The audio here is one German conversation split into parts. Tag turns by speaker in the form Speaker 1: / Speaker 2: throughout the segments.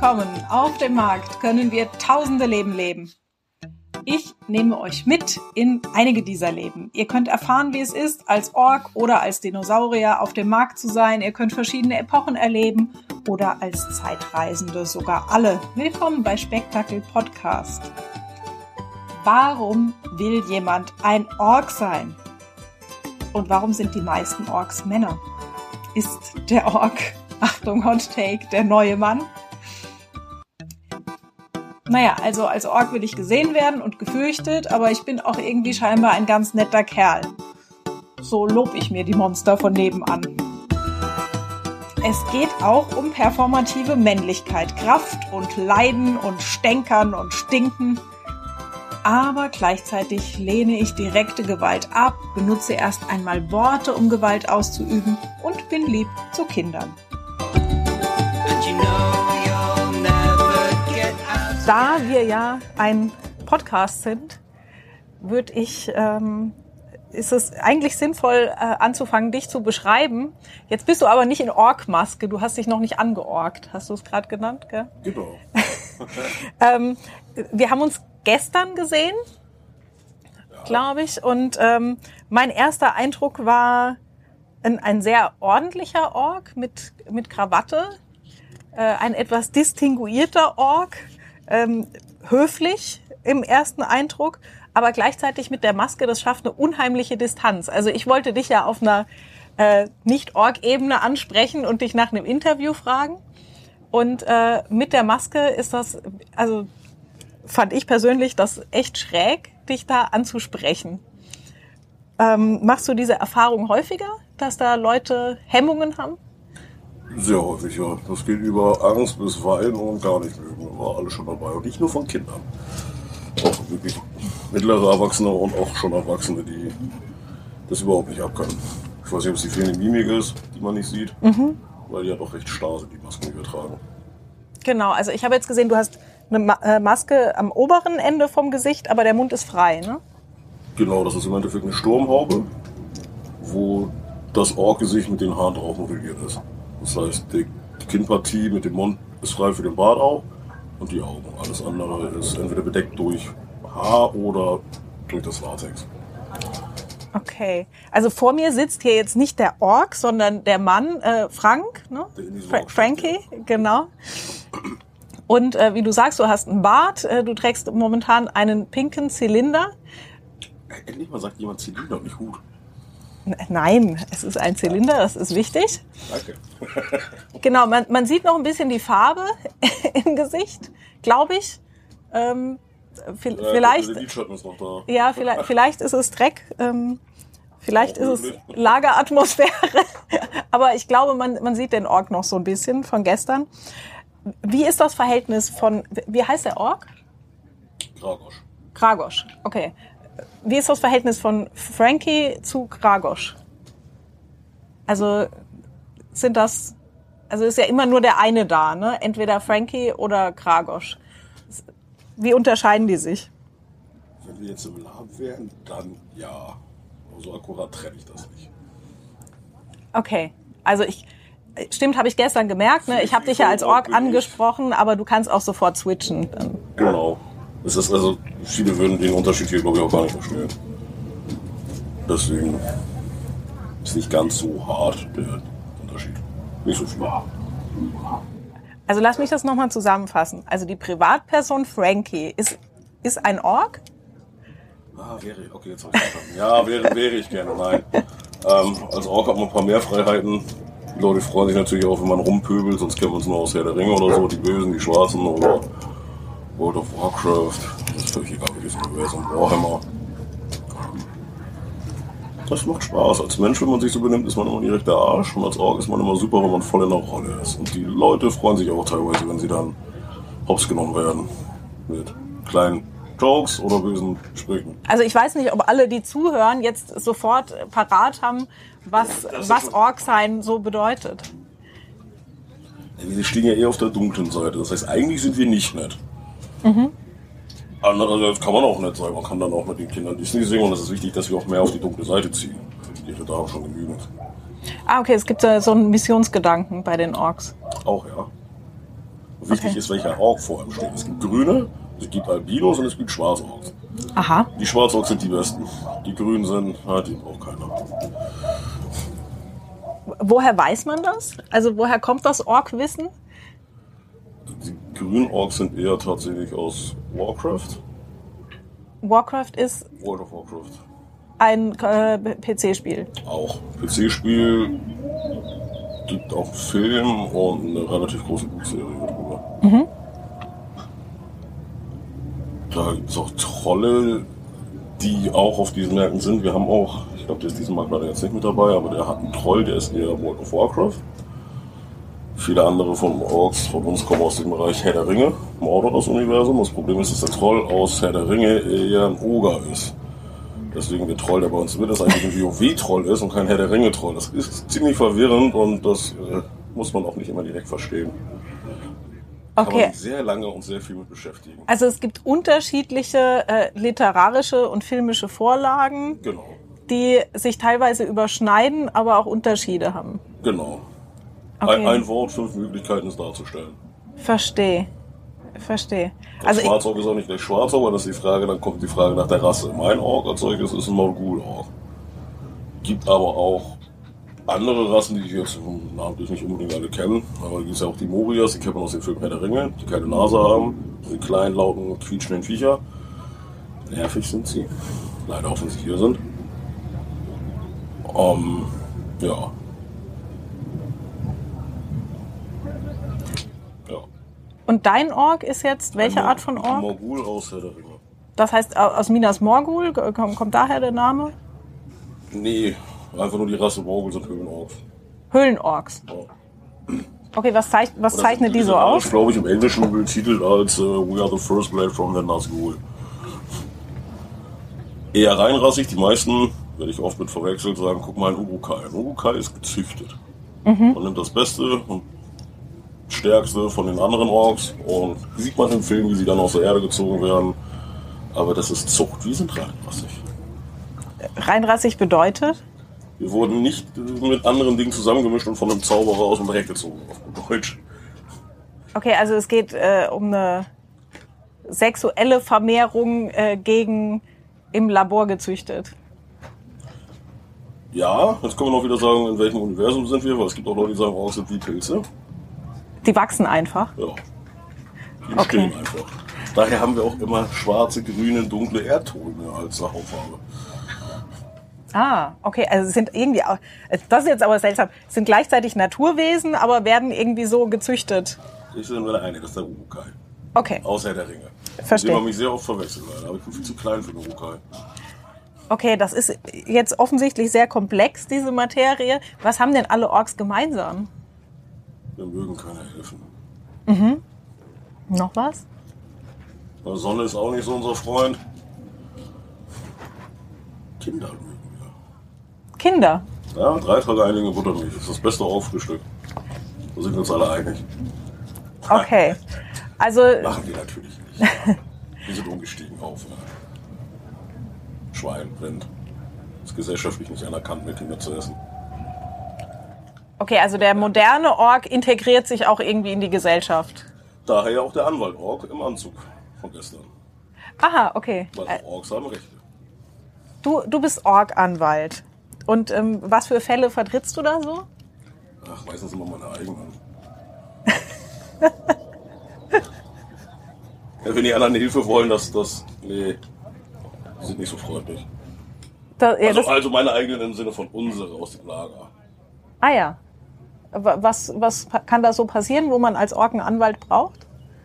Speaker 1: willkommen. Auf dem Markt können wir tausende Leben leben. Ich nehme euch mit in einige dieser Leben. Ihr könnt erfahren, wie es ist, als Ork oder als Dinosaurier auf dem Markt zu sein. Ihr könnt verschiedene Epochen erleben oder als Zeitreisende, sogar alle. Willkommen bei Spektakel Podcast. Warum will jemand ein Ork sein? Und warum sind die meisten Orks Männer? Ist der Ork, Achtung, Hot Take, der neue Mann? Naja, also als Ork will ich gesehen werden und gefürchtet, aber ich bin auch irgendwie scheinbar ein ganz netter Kerl. So lob ich mir die Monster von nebenan. Es geht auch um performative Männlichkeit, Kraft und Leiden und Stänkern und Stinken. Aber gleichzeitig lehne ich direkte Gewalt ab, benutze erst einmal Worte, um Gewalt auszuüben und bin lieb zu Kindern. Da wir ja ein Podcast sind, ist es eigentlich sinnvoll, anzufangen, dich zu beschreiben. Jetzt bist du aber nicht in Ork-Maske, du hast dich noch nicht angeorkt. Hast du es gerade genannt, gell?
Speaker 2: Genau.
Speaker 1: Wir haben uns gestern gesehen, glaube ich, und mein erster Eindruck war ein sehr ordentlicher Ork mit Krawatte, ein etwas distinguierter Ork, höflich im ersten Eindruck, aber gleichzeitig mit der Maske, das schafft eine unheimliche Distanz. Also ich wollte dich ja auf einer Nicht-Ork-Ebene ansprechen und dich nach einem Interview fragen. Und mit der Maske ist das, also fand ich persönlich das echt schräg, dich da anzusprechen. Machst du diese Erfahrung häufiger, dass da Leute Hemmungen haben?
Speaker 2: Sehr häufig, ja. Das geht über Angst bis Weinen und gar nicht mögen. Da war alles schon dabei. Und nicht nur von Kindern. Auch wirklich mittlere Erwachsene und auch schon Erwachsene, die das überhaupt nicht abkönnen. Ich weiß nicht, ob es die fehlende Mimik ist, die man nicht sieht. Weil die ja doch recht starr sind, die Masken, die wir tragen.
Speaker 1: Genau, also ich habe jetzt gesehen, du hast eine Maske am oberen Ende vom Gesicht, aber der Mund ist frei, ne?
Speaker 2: Genau, das ist im Endeffekt eine Sturmhaube, wo das Ork-Gesicht mit den Haaren drauf modelliert ist. Das heißt, die Kinnpartie mit dem Mund ist frei für den Bart auch und die Augen. Alles andere ist entweder bedeckt durch Haar oder durch das Latex.
Speaker 1: Okay, also vor mir sitzt hier jetzt nicht der Ork, sondern der Mann, Frank, ne? Frankie, genau. Und wie du sagst, du hast einen Bart, du trägst momentan einen pinken Zylinder.
Speaker 2: Endlich mal sagt jemand Zylinder und nicht Hut.
Speaker 1: Nein, es ist ein Zylinder, das ist wichtig.
Speaker 2: Danke.
Speaker 1: Genau, man sieht noch ein bisschen die Farbe im Gesicht, glaube ich. Vielleicht,
Speaker 2: der Lidschatten ist noch da.
Speaker 1: ja, vielleicht ist es Dreck, vielleicht ist es Lageratmosphäre, aber ich glaube, man sieht den Ork noch so ein bisschen von gestern. Wie ist das Verhältnis von, wie heißt der Ork?
Speaker 2: Kragosch.
Speaker 1: Kragosch, okay. Wie ist das Verhältnis von Frankie zu Kragosch? Also ist ja immer nur der eine da, ne? Entweder Frankie oder Kragosch. Wie unterscheiden die sich?
Speaker 2: Wenn wir jetzt im Lab wären, dann ja. Aber so akkurat trenne ich das nicht.
Speaker 1: Okay, also stimmt, habe ich gestern gemerkt, ne? Ich habe dich ja als Ork angesprochen, aber du kannst auch sofort switchen.
Speaker 2: Genau. Es ist also, viele würden den Unterschied hier, glaube ich, auch gar nicht verstehen. Deswegen ist nicht ganz so hart der Unterschied. Nicht so viel.
Speaker 1: Also lass mich das nochmal zusammenfassen. Also die Privatperson Frankie ist ein Ork?
Speaker 2: Wäre ich. Okay, jetzt habe ich verstanden. Ja, wäre ich gerne. Nein. Als Ork hat man ein paar mehr Freiheiten. Die Leute freuen sich natürlich auch, wenn man rumpöbelt, sonst kennt man es nur aus Herr der Ringe oder so, die Bösen, die Schwarzen oder World of Warcraft. Das ist völlig egal, welches Universum, Warhammer. Das macht Spaß. Als Mensch, wenn man sich so benimmt, ist man immer direkt der Arsch. Und als Ork ist man immer super, wenn man voll in der Rolle ist. Und die Leute freuen sich auch teilweise, wenn sie dann hops genommen werden. Mit kleinen Jokes oder bösen Sprüchen.
Speaker 1: Also ich weiß nicht, ob alle, die zuhören, jetzt sofort parat haben, was Ork-Sein so bedeutet.
Speaker 2: Wir stehen ja eher auf der dunklen Seite. Das heißt, eigentlich sind wir nicht nett. Andererseits kann man auch nett sein. Man kann dann auch mit den Kindern Disney singen. Und es ist wichtig, dass wir auch mehr auf die dunkle Seite ziehen. Die da auch schon genügend.
Speaker 1: Ah, okay. Es gibt so einen Missionsgedanken bei den Orks.
Speaker 2: Auch, ja. Wichtig ist, welcher Ork vor ihm steht. Es gibt Grüne, es gibt Albinos und es gibt Schwarzorks.
Speaker 1: Aha.
Speaker 2: Die Schwarzorks sind die besten. Die Grünen sind, die braucht keiner.
Speaker 1: Woher weiß man das? Also woher kommt das Ork-Wissen?
Speaker 2: Die grünen Orks sind eher tatsächlich aus Warcraft.
Speaker 1: Warcraft ist
Speaker 2: World of Warcraft.
Speaker 1: ein PC-Spiel.
Speaker 2: Auch. PC-Spiel, gibt auch einen Film und eine relativ große Buchserie drüber. Mhm. Da gibt es auch Trolle, die auch auf diesen Märkten sind. Wir haben auch, ich glaube, der ist diesen Markt leider jetzt nicht mit dabei, aber der hat einen Troll, der ist eher World of Warcraft. Viele andere von Orks von uns kommen aus dem Bereich Herr der Ringe, Mordor, das Universum. Das Problem ist, dass der Troll aus Herr der Ringe eher ein Oger ist. Deswegen der Troll, der bei uns mit ist, eigentlich ein WoW-Troll ist und kein Herr der Ringe-Troll. Das ist ziemlich verwirrend und das muss man auch nicht immer direkt verstehen.
Speaker 1: Okay.
Speaker 2: Kann man sich sehr lange und sehr viel mit beschäftigen.
Speaker 1: Also es gibt unterschiedliche literarische und filmische Vorlagen,
Speaker 2: Genau.
Speaker 1: die sich teilweise überschneiden, aber auch Unterschiede haben.
Speaker 2: Genau.
Speaker 1: Okay.
Speaker 2: Ein Wort, 5 Möglichkeiten, es darzustellen.
Speaker 1: Verstehe.
Speaker 2: Also Schwarzork ist auch nicht gleich Schwarzork, aber das ist die Frage, dann kommt die Frage nach der Rasse. Mein Ork als solches ist ein Morgul-Ork. Gibt aber auch andere Rassen, die ich jetzt namentlich nicht unbedingt alle kennen. Aber da gibt es ja auch die Morias, die kennt man aus dem Film Herr der Ringe, die keine Nase haben, die kleinen, lauten, quietschenden Viecher. Nervig sind sie. Leider auch, wenn sie hier sind. Ja.
Speaker 1: Und dein Ork ist jetzt welche Art von Ork?
Speaker 2: Morgul aus Herr der Ringe.
Speaker 1: Das heißt aus Minas Morgul? Kommt daher der Name?
Speaker 2: Nee, einfach nur die Rasse Morgul sind Höhlenorks.
Speaker 1: Höhlenorks.
Speaker 2: Ja.
Speaker 1: Okay, was zeichnet die so aus?
Speaker 2: Das glaube ich im Englischen betitelt als We are the first blade from the Nazgul. Eher reinrassig, die meisten, werde ich oft mit verwechselt, sagen, guck mal, ein Uruk-hai. Ein Uruk-hai ist gezüchtet. Man nimmt das Beste und Stärkste von den anderen Orks und sieht man im Film, wie sie dann aus der Erde gezogen werden. Aber das ist Zucht, wir sind reinrassig.
Speaker 1: Reinrassig bedeutet?
Speaker 2: Wir wurden nicht mit anderen Dingen zusammengemischt und von einem Zauberer aus dem Dreck gezogen, auf Deutsch.
Speaker 1: Okay, also es geht um eine sexuelle Vermehrung gegen im Labor gezüchtet.
Speaker 2: Ja, jetzt können wir noch wieder sagen, in welchem Universum sind wir, weil es gibt auch Leute, die sagen, Orks sind wie Pilze.
Speaker 1: Die wachsen einfach?
Speaker 2: Ja, die entstehen einfach. Daher haben wir auch immer schwarze, grüne, dunkle Erdtone als Hautfarbe.
Speaker 1: Ah, okay, also es sind irgendwie, das ist jetzt aber seltsam, es sind gleichzeitig Naturwesen, aber werden irgendwie so gezüchtet.
Speaker 2: Ich bin nur der eine, das ist der Uruk-hai.
Speaker 1: Okay.
Speaker 2: Aus Herr der Ringe.
Speaker 1: Verstehe.
Speaker 2: Den man mich sehr oft verwechselt, aber ich bin viel zu klein für den Uruk-hai.
Speaker 1: Okay, das ist jetzt offensichtlich sehr komplex, diese Materie. Was haben denn alle Orks gemeinsam?
Speaker 2: Wir mögen keine Elfen.
Speaker 1: Mhm. Noch was?
Speaker 2: Die Sonne ist auch nicht so unser Freund. Kinder mögen wir.
Speaker 1: Kinder?
Speaker 2: Ja, 3 Tage einige Buttermilch. Das ist das beste Aufrühstück. Da sind wir uns alle einig.
Speaker 1: Okay. Also.
Speaker 2: Machen wir natürlich nicht. Wir sind umgestiegen auf Schwein, Rind. Ist gesellschaftlich nicht anerkannt, mehr Kinder zu essen.
Speaker 1: Okay, also der moderne Ork integriert sich auch irgendwie in die Gesellschaft.
Speaker 2: Daher ja auch der Anwalt-Ork im Anzug von gestern.
Speaker 1: Aha, okay.
Speaker 2: Weil auch Orks haben Rechte.
Speaker 1: Du bist Ork-Anwalt. Und was für Fälle vertrittst du da so?
Speaker 2: Ach, meistens immer meine eigenen. Ja, wenn die anderen Hilfe wollen, nee, die sind nicht so freundlich. Also meine eigenen im Sinne von unsere aus dem Lager.
Speaker 1: Ah ja. Was kann da so passieren, wo man als Ork einen Anwalt braucht?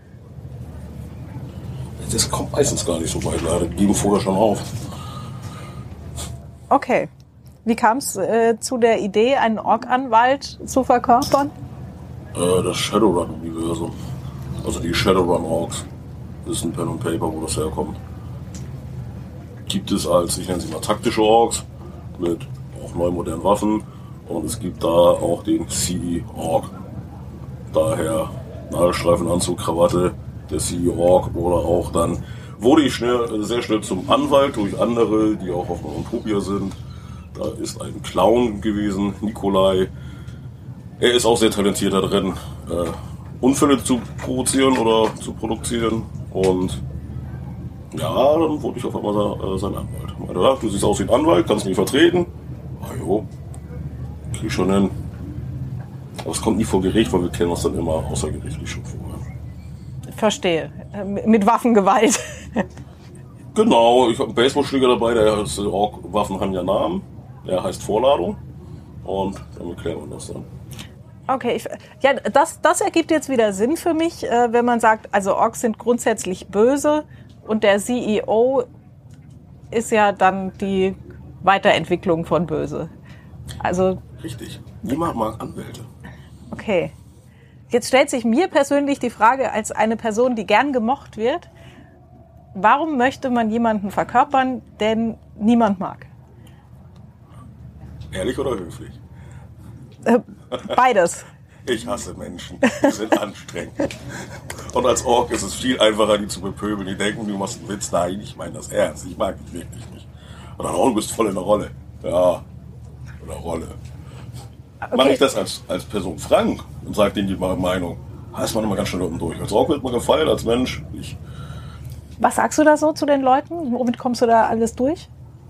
Speaker 2: Das kommt meistens gar nicht so weit, leider. Die geben vorher schon auf.
Speaker 1: Okay. Wie kam es zu der Idee, einen Ork-Anwalt zu verkörpern?
Speaker 2: Das Shadowrun-Universum. Also die Shadowrun-Orks. Das ist ein Pen and Paper, wo das herkommt. Gibt es als, ich nenne sie mal taktische Orks, mit auch neu modernen Waffen. Und es gibt da auch den CE-Ork. Daher Nadelstreifenanzug, Krawatte, der CE-Ork. Oder auch dann wurde ich sehr schnell zum Anwalt durch andere, die auch auf Utopia sind. Da ist ein Clown gewesen, Nikolai. Er ist auch sehr talentiert da drin. Unfälle zu provozieren oder zu produzieren. Und ja, dann wurde ich auf einmal sein Anwalt. Meinte, ja, du siehst aus wie ein Anwalt, kannst mich vertreten. Ah jo, krieg ich schon hin. Aber es kommt nie vor Gericht, weil wir kennen uns dann immer außergerichtlich schon vorher.
Speaker 1: Verstehe. Mit Waffengewalt.
Speaker 2: Genau, ich habe einen Baseballschläger dabei, der heißt Waffen haben ja Namen. Der heißt Vorladung. Und damit klären wir das dann.
Speaker 1: Okay, ja, das ergibt jetzt wieder Sinn für mich, wenn man sagt, also Orks sind grundsätzlich böse und der CEO ist ja dann die Weiterentwicklung von böse. Also
Speaker 2: richtig. Niemand mag Anwälte.
Speaker 1: Okay. Jetzt stellt sich mir persönlich die Frage, als eine Person, die gern gemocht wird, warum möchte man jemanden verkörpern, den niemand mag?
Speaker 2: Ehrlich oder höflich?
Speaker 1: Beides.
Speaker 2: Ich hasse Menschen. Die sind anstrengend. Und als Ork ist es viel einfacher, die zu bepöbeln. Die denken, du machst einen Witz. Nein, ich meine das ernst. Ich mag dich wirklich nicht. Und dann, du bist voll in der Rolle. Ja, in der Rolle. Okay. Mache ich das als Person frank und sage denen die Meinung, ist man immer ganz schnell unten durch. Als Ork wird man gefeiert, als Mensch nicht.
Speaker 1: Was sagst du da so zu den Leuten? Womit kommst du da alles durch?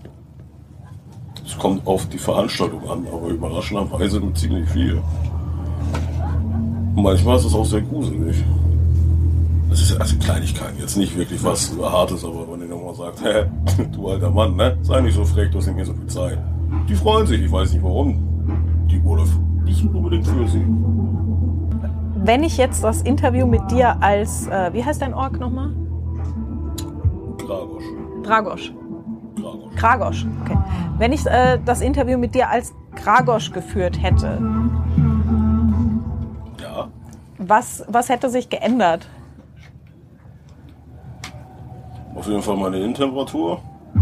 Speaker 2: Es kommt auf die Veranstaltung an, aber überraschenderweise mit ziemlich viel. Und manchmal ist es auch sehr gruselig. Das ist also Kleinigkeiten, jetzt nicht wirklich was Hartes, aber wenn ihr nochmal sagt, hä, du alter Mann, ne? Sei nicht so frech, du hast nicht mehr so viel Zeit. Die freuen sich, ich weiß nicht warum. Die wurde nicht unbedingt für sie.
Speaker 1: Wenn ich jetzt das Interview mit dir als, wie heißt dein Ork nochmal? Kragosch, okay. Wenn ich das Interview mit dir als Kragosch geführt hätte,
Speaker 2: ja.
Speaker 1: Was hätte sich geändert?
Speaker 2: Auf jeden Fall meine Innentemperatur.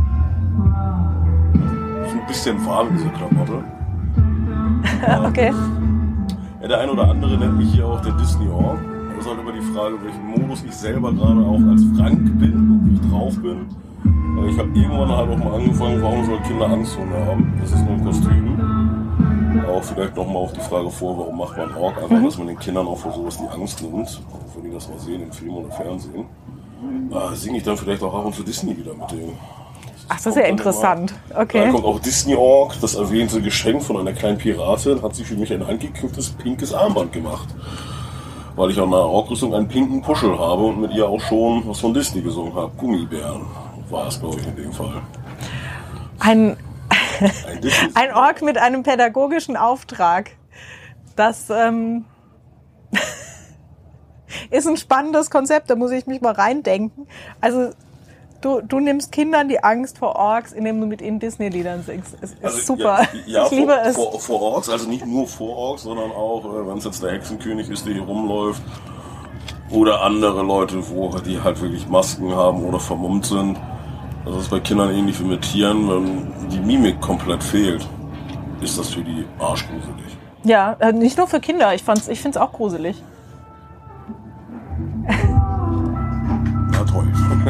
Speaker 2: Ist ein bisschen warm, diese Klamotte.
Speaker 1: Okay.
Speaker 2: Ja, der eine oder andere nennt mich hier auch der Disney-Ork. Das ist halt immer die Frage, welchen Modus ich selber gerade auch als Frank bin und wie ich drauf bin. Ich habe irgendwann halt auch mal angefangen, warum sollen Kinder Angsthunde haben? Das ist nur ein Kostüm. Auch vielleicht nochmal auf die Frage vor, warum macht man Ork? Einfach, dass man den Kindern auch für sowas die Angst nimmt. Auch wenn die das mal sehen im Film oder Fernsehen. Singe ich dann vielleicht auch ab und zu Disney wieder mit denen.
Speaker 1: Ach, das ist ja interessant. Okay.
Speaker 2: Da kommt auch Disney Ork, das erwähnte Geschenk von einer kleinen Piratin, hat sich für mich ein handgeknüpftes pinkes Armband gemacht. Weil ich an meiner Ork-Rüstung einen pinken Puschel habe und mit ihr auch schon was von Disney gesungen habe. Gummibären war es, glaube ich, in dem Fall.
Speaker 1: Ein Ork mit einem pädagogischen Auftrag. Das ist ein spannendes Konzept, da muss ich mich mal reindenken. Also du nimmst Kindern die Angst vor Orks, indem du mit ihnen Disney-Liedern singst. Es ist super.
Speaker 2: Ja,
Speaker 1: ich liebe es.
Speaker 2: Vor Orks, also nicht nur vor Orks, sondern auch, wenn es jetzt der Hexenkönig ist, der hier rumläuft. Oder andere Leute, die halt wirklich Masken haben oder vermummt sind. Das ist bei Kindern ähnlich wie mit Tieren, wenn die Mimik komplett fehlt, ist das für die arschgruselig.
Speaker 1: Ja, nicht nur für Kinder, ich finde es auch gruselig.
Speaker 2: Na toll.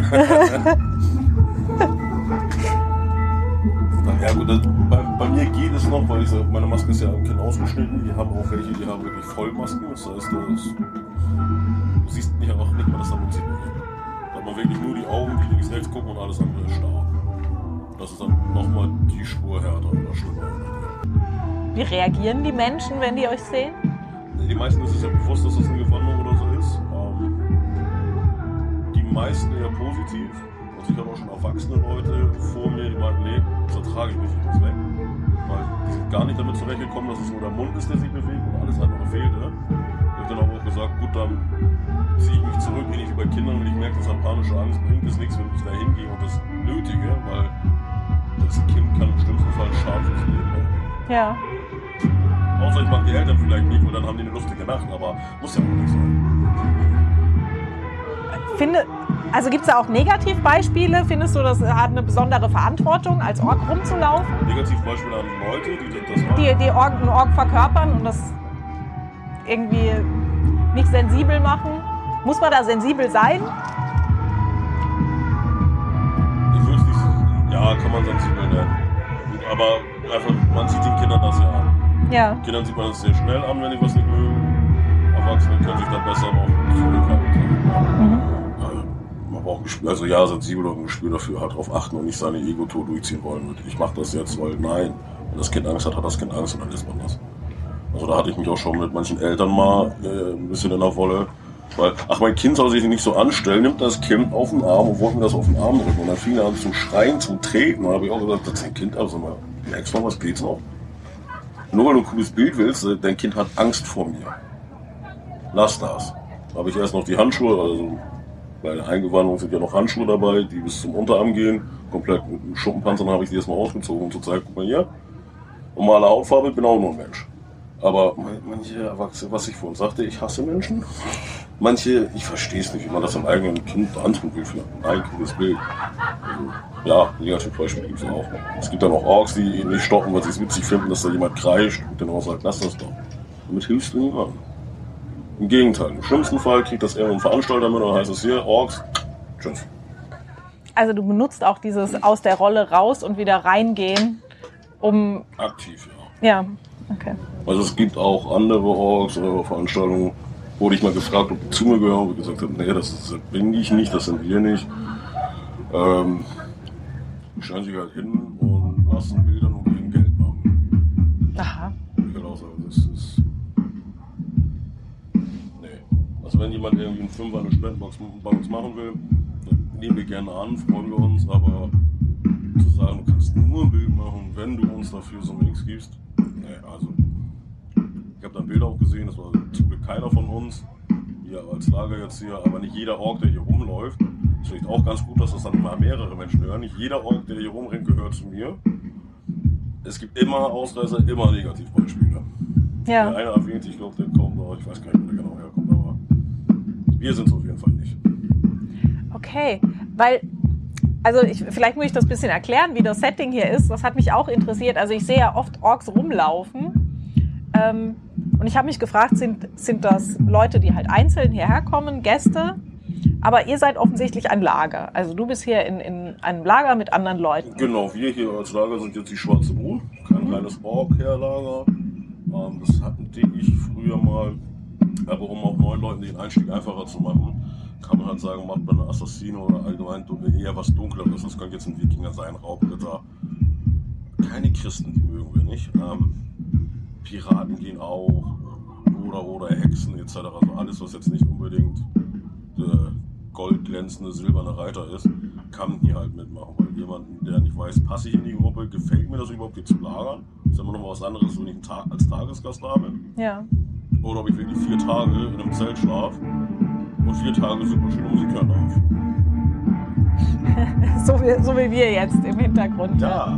Speaker 2: Ja gut, bei mir geht es noch, weil meine Maske ist ja am Kinn ausgeschnitten. Die haben auch welche, die haben wirklich Vollmasken. Das heißt, du siehst nicht mal das Mund sieht. Da hat man wirklich nur die Augen, die links, rechts gucken und alles andere ist starr. Das ist dann nochmal die Spur härter oder schlimmer.
Speaker 1: Wie reagieren die Menschen, wenn die euch sehen?
Speaker 2: Die meisten ist es ja bewusst, dass das eine Gewanderung oder so ist. Die meisten eher positiv. Also ich habe auch schon erwachsene Leute vor mir, die meinten, nee, das ertrage ich nicht, ich muss weg. Weil die sind gar nicht damit zurechtgekommen, dass es nur der Mund ist, der sich bewegt und alles andere fehlte. Ich habe dann aber auch gesagt, gut, dann ziehe ich mich zurück, ähnlich wie bei Kindern, wenn ich merke, dass panische Angst bringt es nichts, wenn ich da hingehe und das nötige, weil das Kind kann im schlimmsten Fall Schaden fürs Leben haben.
Speaker 1: Ja.
Speaker 2: Außer ich mache die Eltern vielleicht nicht, weil dann haben die eine lustige Nacht, aber muss ja wohl nicht sein.
Speaker 1: Also gibt es da auch Negativbeispiele? Findest du, das hat eine besondere Verantwortung, als Ork rumzulaufen?
Speaker 2: Negativbeispiele an Leute, die das machen?
Speaker 1: Die einen Ork verkörpern und das irgendwie nicht sensibel machen? Muss man da sensibel sein?
Speaker 2: Ich würde es nicht, ja, kann man sensibel nennen. Aber einfach, man sieht den Kindern das ja an.
Speaker 1: Ja.
Speaker 2: Kindern sieht man das sehr schnell an, wenn die was nicht mögen. Erwachsene können sich da besser noch zurückhalten. Man braucht ein Gespür, also ja, sensibel und ein Gespür dafür, halt darauf achten und nicht seine Ego-Tour durchziehen wollen. Ich mache das jetzt, weil nein, wenn das Kind Angst hat, hat das Kind Angst und dann lässt man das. Also da hatte ich mich auch schon mit manchen Eltern mal ein bisschen in der Wolle. Weil, mein Kind soll sich nicht so anstellen, nimmt das Kind auf den Arm und wollte mir das auf den Arm drücken. Und dann fing er an zu schreien, zu treten. Und dann habe ich auch gesagt, das ist ein Kind, also mal, merkst du mal, was geht's noch? Nur weil du ein cooles Bild willst, dein Kind hat Angst vor mir. Lass das. Da habe ich erst noch die Handschuhe, also bei der Eingewandung sind ja noch Handschuhe dabei, die bis zum Unterarm gehen. Komplett mit einem Schuppenpanzer, dann habe ich die erstmal ausgezogen, um zu zeigen, guck mal hier, normale Hautfarbe, ich bin auch nur ein Mensch. Aber manche Erwachsene, was ich vorhin sagte, ich hasse Menschen. Manche, ich verstehe es nicht, wie man das am eigenen Kind antun will für ein cooles Bild. Also, ja, Negativbeispiele gibt es auch. Es gibt dann auch Orks, die nicht stoppen, weil sie es witzig finden, dass da jemand kreischt und dann auch sagt, lass das doch. Damit hilfst du niemandem. Im Gegenteil, im schlimmsten Fall kriegt das irgendein Veranstalter mit und dann heißt es hier, Orks, tschüss.
Speaker 1: Also du benutzt auch dieses aus der Rolle raus und wieder reingehen, um...
Speaker 2: Aktiv, ja.
Speaker 1: Ja, okay.
Speaker 2: Also es gibt auch andere Orks oder Veranstaltungen, wurde ich mal gefragt, ob die zu mir gehören, und ich gesagt habe, nee, das bin ich nicht, das sind wir nicht. Die stellen sich halt hin und lassen Bilder und gegen Geld machen.
Speaker 1: Aha.
Speaker 2: Ich kann auch sagen, das ist... Nee. Also wenn jemand irgendwie einen Fünfer eine Spendenbox bei uns machen will, dann nehmen wir gerne an, freuen wir uns, aber zu sagen, du kannst nur ein Bild machen, wenn du uns dafür so nichts gibst, nee, also... Ich habe dann Bilder auch gesehen, das war zum Glück keiner von uns, hier als Lagererzieher, aber nicht jeder Ork, der hier rumläuft. Es ist auch ganz gut, dass das dann mal mehrere Menschen hören. Nicht jeder Ork, der hier rumrennt, gehört zu mir. Es gibt immer Ausreißer, immer Negativbeispiele.
Speaker 1: Ja.
Speaker 2: Der eine erwähnt, ich glaube, der kommt, aber ich weiß gar nicht, wo der genau herkommt, aber wir sind es auf jeden Fall nicht.
Speaker 1: Okay, weil... Also vielleicht muss ich das ein bisschen erklären, wie das Setting hier ist. Das hat mich auch interessiert. Also ich sehe ja oft Orks rumlaufen. Und ich habe mich gefragt, sind das Leute, die halt einzeln hierher kommen, Gäste? Aber ihr seid offensichtlich ein Lager. Also du bist hier in einem Lager mit anderen Leuten.
Speaker 2: Genau, wir hier als Lager sind jetzt die Schwarze Brut. Kein reines Ork-Herlager. Das hatten ich früher mal, aber um auch neuen Leuten den Einstieg einfacher zu machen, kann man halt sagen, macht man eine Assassine oder allgemein eher was Dunkleres. Das könnte jetzt ein Wikinger sein, Raubritter. Keine Christen, die mögen wir nicht. Piraten gehen auch, oder Hexen etc. Also alles, was jetzt nicht unbedingt der goldglänzende silberne Reiter ist, kann hier halt mitmachen. Weil jemanden, der nicht weiß, passe ich in die Gruppe, gefällt mir das überhaupt, hier zu lagern, ist immer noch mal was anderes, wenn ich als Tagesgast da bin.
Speaker 1: Ja.
Speaker 2: Oder ob ich wirklich 4 Tage in einem Zelt schlafe und 4 Tage super schöne Musik hören darf.
Speaker 1: so wie wir jetzt im Hintergrund.
Speaker 2: Ja.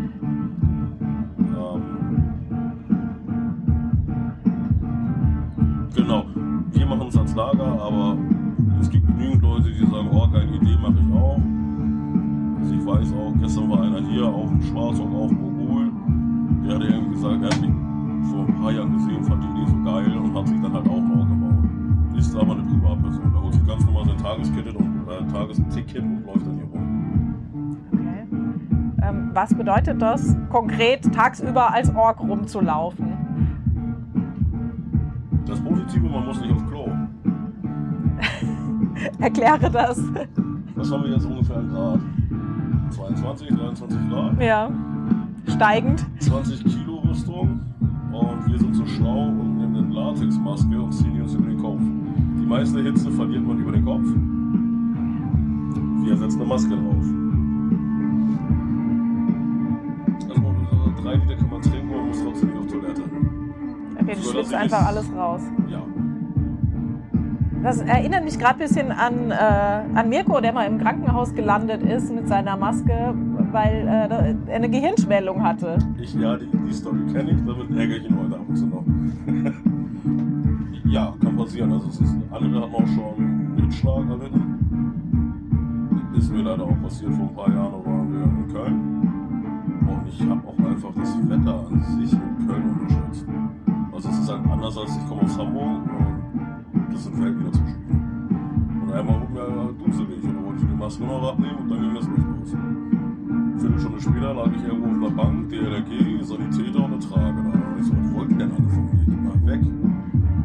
Speaker 2: Genau, wir machen es als Lager, aber es gibt genügend Leute, die sagen, oh, geile Idee, mache ich auch. Also ich weiß auch, gestern war einer hier, auch ein Schwarzrock, auch ein Mogul, der hat irgendwie gesagt, er hat mich vor ein paar Jahren gesehen, fand die Idee so geil und hat sich dann halt auch noch gebaut. Ist aber eine Privatperson, der holt sich ganz normal sein Tagesticket und läuft dann hier rum.
Speaker 1: Okay. Was bedeutet das konkret, tagsüber als Ork rumzulaufen?
Speaker 2: Das Positive, man muss nicht aufs Klo.
Speaker 1: Erkläre das.
Speaker 2: Was haben wir jetzt ungefähr in Grad? 22, 23 Grad?
Speaker 1: Ja. Steigend.
Speaker 2: 20 Kilo Rüstung und wir sind so schlau und nehmen eine Latexmaske und ziehen die uns über den Kopf. Die meiste Hitze verliert man über den Kopf. Wir setzen eine Maske drauf. Also 3 Liter kann man trinken und muss trotzdem nicht auf Toilette.
Speaker 1: Okay, du schwitzt einfach alles raus.
Speaker 2: Ja.
Speaker 1: Das erinnert mich gerade ein bisschen an Mirko, der mal im Krankenhaus gelandet ist mit seiner Maske, weil er eine Gehirnschwellung hatte.
Speaker 2: Die Story kenne ich, damit ärgere ich ihn heute ab und zu noch. Ja, kann passieren. Also andere hatten auch schon einen Hitzschlag erlitten. Ist mir leider auch passiert, vor ein paar Jahren waren wir in Köln. Und ich habe auch einfach das Wetter an sich in Köln unterschätzt. Also es ist halt anders, als ich komme aus Hamburg und das sind Welten dazwischen. Und einmal wurde mir halt duselig und dann wollte ich die Maske noch abnehmen und dann ging das nicht los. Eine Viertelstunde später lag ich irgendwo auf einer Bank, DLRG, Sanitäter und eine Trage da. Und ich so, was wollten denn alle von mir? Geh mal weg.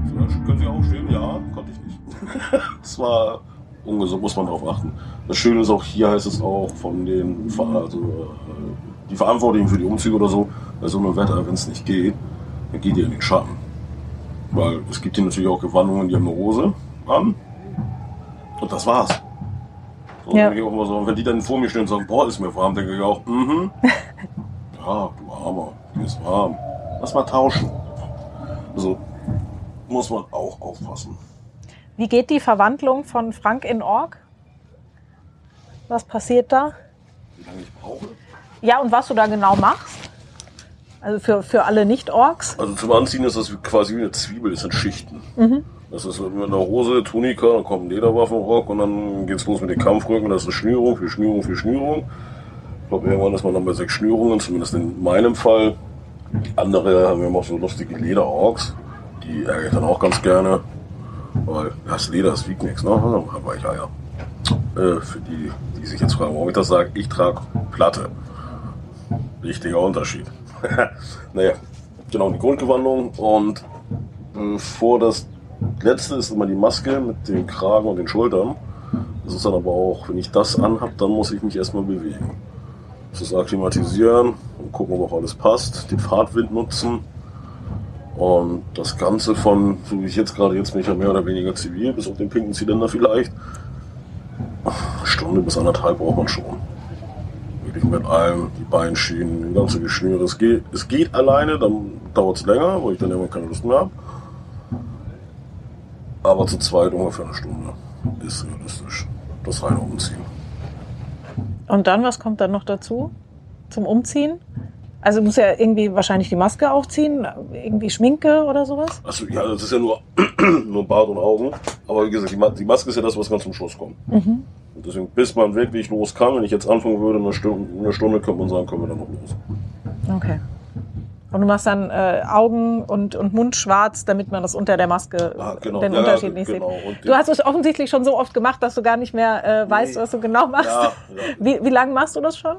Speaker 2: Können Sie aufstehen? Ja, konnte ich nicht. Das war ungesund, muss man darauf achten. Das Schöne ist auch, hier heißt es auch von den, die Verantwortlichen für die Umzüge oder so, bei so einem Wetter, wenn es nicht geht, dann geht ihr in den Schatten. Weil es gibt hier natürlich auch Gewandungen, die haben eine Hose an. Und das war's. So, ja. Auch immer so, wenn die dann vor mir stehen und sagen, boah, ist mir warm, denke ich auch, ja, du Armer, mir ist warm. Lass mal tauschen. Also muss man auch aufpassen.
Speaker 1: Wie geht die Verwandlung von Frank in Ork? Was passiert da?
Speaker 2: Wie lange ich brauche?
Speaker 1: Ja, und was du da genau machst? Also für alle Nicht-Orks?
Speaker 2: Also zum Anziehen ist das quasi wie eine Zwiebel, das sind Schichten. Das ist mit einer Hose, Tunika, dann kommt ein Lederwaffenrock und dann geht's los mit den Kampfrücken. Das ist eine Schnürung für Schnürung für Schnürung. Ich glaube, irgendwann ist man dann bei 6 Schnürungen, zumindest in meinem Fall. Andere haben ja auch so lustige Leder-Orks. Die ärgere ich dann auch ganz gerne. Weil das Leder, das wiegt nichts, ne? Aber ich ja. Für die sich jetzt fragen, warum ich das sage, ich trage Platte. Wichtiger Unterschied. Naja, genau, die Grundgewandung. Und bevor das letzte ist immer die Maske mit dem Kragen und den Schultern. Das ist dann aber auch, wenn ich das anhab, dann muss ich mich erstmal bewegen. Das ist akklimatisieren und gucken, ob auch alles passt. Den Fahrtwind nutzen. Und das Ganze von, so wie ich jetzt gerade bin ich ja mehr oder weniger zivil, bis auf den pinken Zylinder vielleicht. Eine Stunde bis 1,5 braucht man schon. Wirklich mit allem, die Beinschienen, den ganzen Geschnüre. Es geht alleine, dann dauert es länger, weil ich dann immer keine Lust mehr habe. Aber zu zweit ungefähr eine Stunde ist realistisch. Das reine Umziehen.
Speaker 1: Und dann, was kommt dann noch dazu zum Umziehen? Also du musst ja irgendwie wahrscheinlich die Maske aufziehen, irgendwie Schminke oder sowas?
Speaker 2: Achso, ja, das ist ja nur Bart und Augen. Aber wie gesagt, die Maske ist ja das, was ganz zum Schluss kommt. Und deswegen, bis man wirklich los kann, wenn ich jetzt anfangen würde, eine Stunde könnte man sagen, können wir dann noch los.
Speaker 1: Okay. Und du machst dann Augen und Mund schwarz, damit man das unter der Maske den Unterschied nicht sieht. Du hast es offensichtlich schon so oft gemacht, dass du gar nicht mehr weißt, was du genau machst. Ja. Wie lange machst du das schon?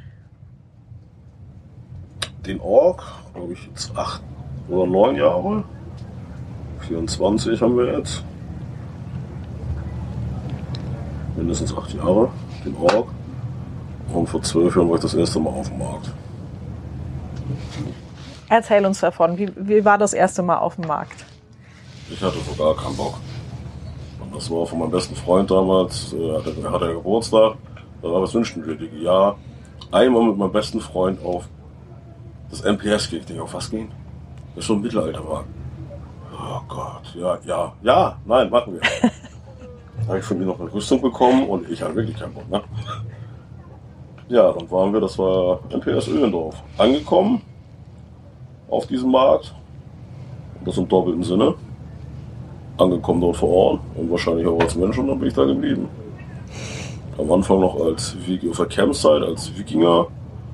Speaker 2: Den Ork, glaube ich, jetzt 8 oder 9 Jahre. 24 haben wir jetzt. Mindestens 8 Jahre, den Ork. Und vor 12 Jahren war ich das erste Mal auf dem Markt.
Speaker 1: Erzähl uns davon. Wie war das erste Mal auf dem Markt?
Speaker 2: Ich hatte so gar keinen Bock. Und das war von meinem besten Freund damals. Hatte er Geburtstag. Da war was wünschen wir dir. Ja, einmal mit meinem besten Freund auf das MPS geht. Ich denke, auf was gehen? Das ist so ein Mittelalterwagen. Oh Gott, ja, nein, machen wir. Da habe ich von mir noch eine Rüstung bekommen und ich hatte wirklich keinen Bock, ne? Ja, dann waren wir, das war MPS Öhlendorf, angekommen auf diesem Markt. Und das im doppelten Sinne. Angekommen dort vor Ort und wahrscheinlich auch als Mensch und dann bin ich da geblieben. Am Anfang noch auf der Campsite als Wikinger.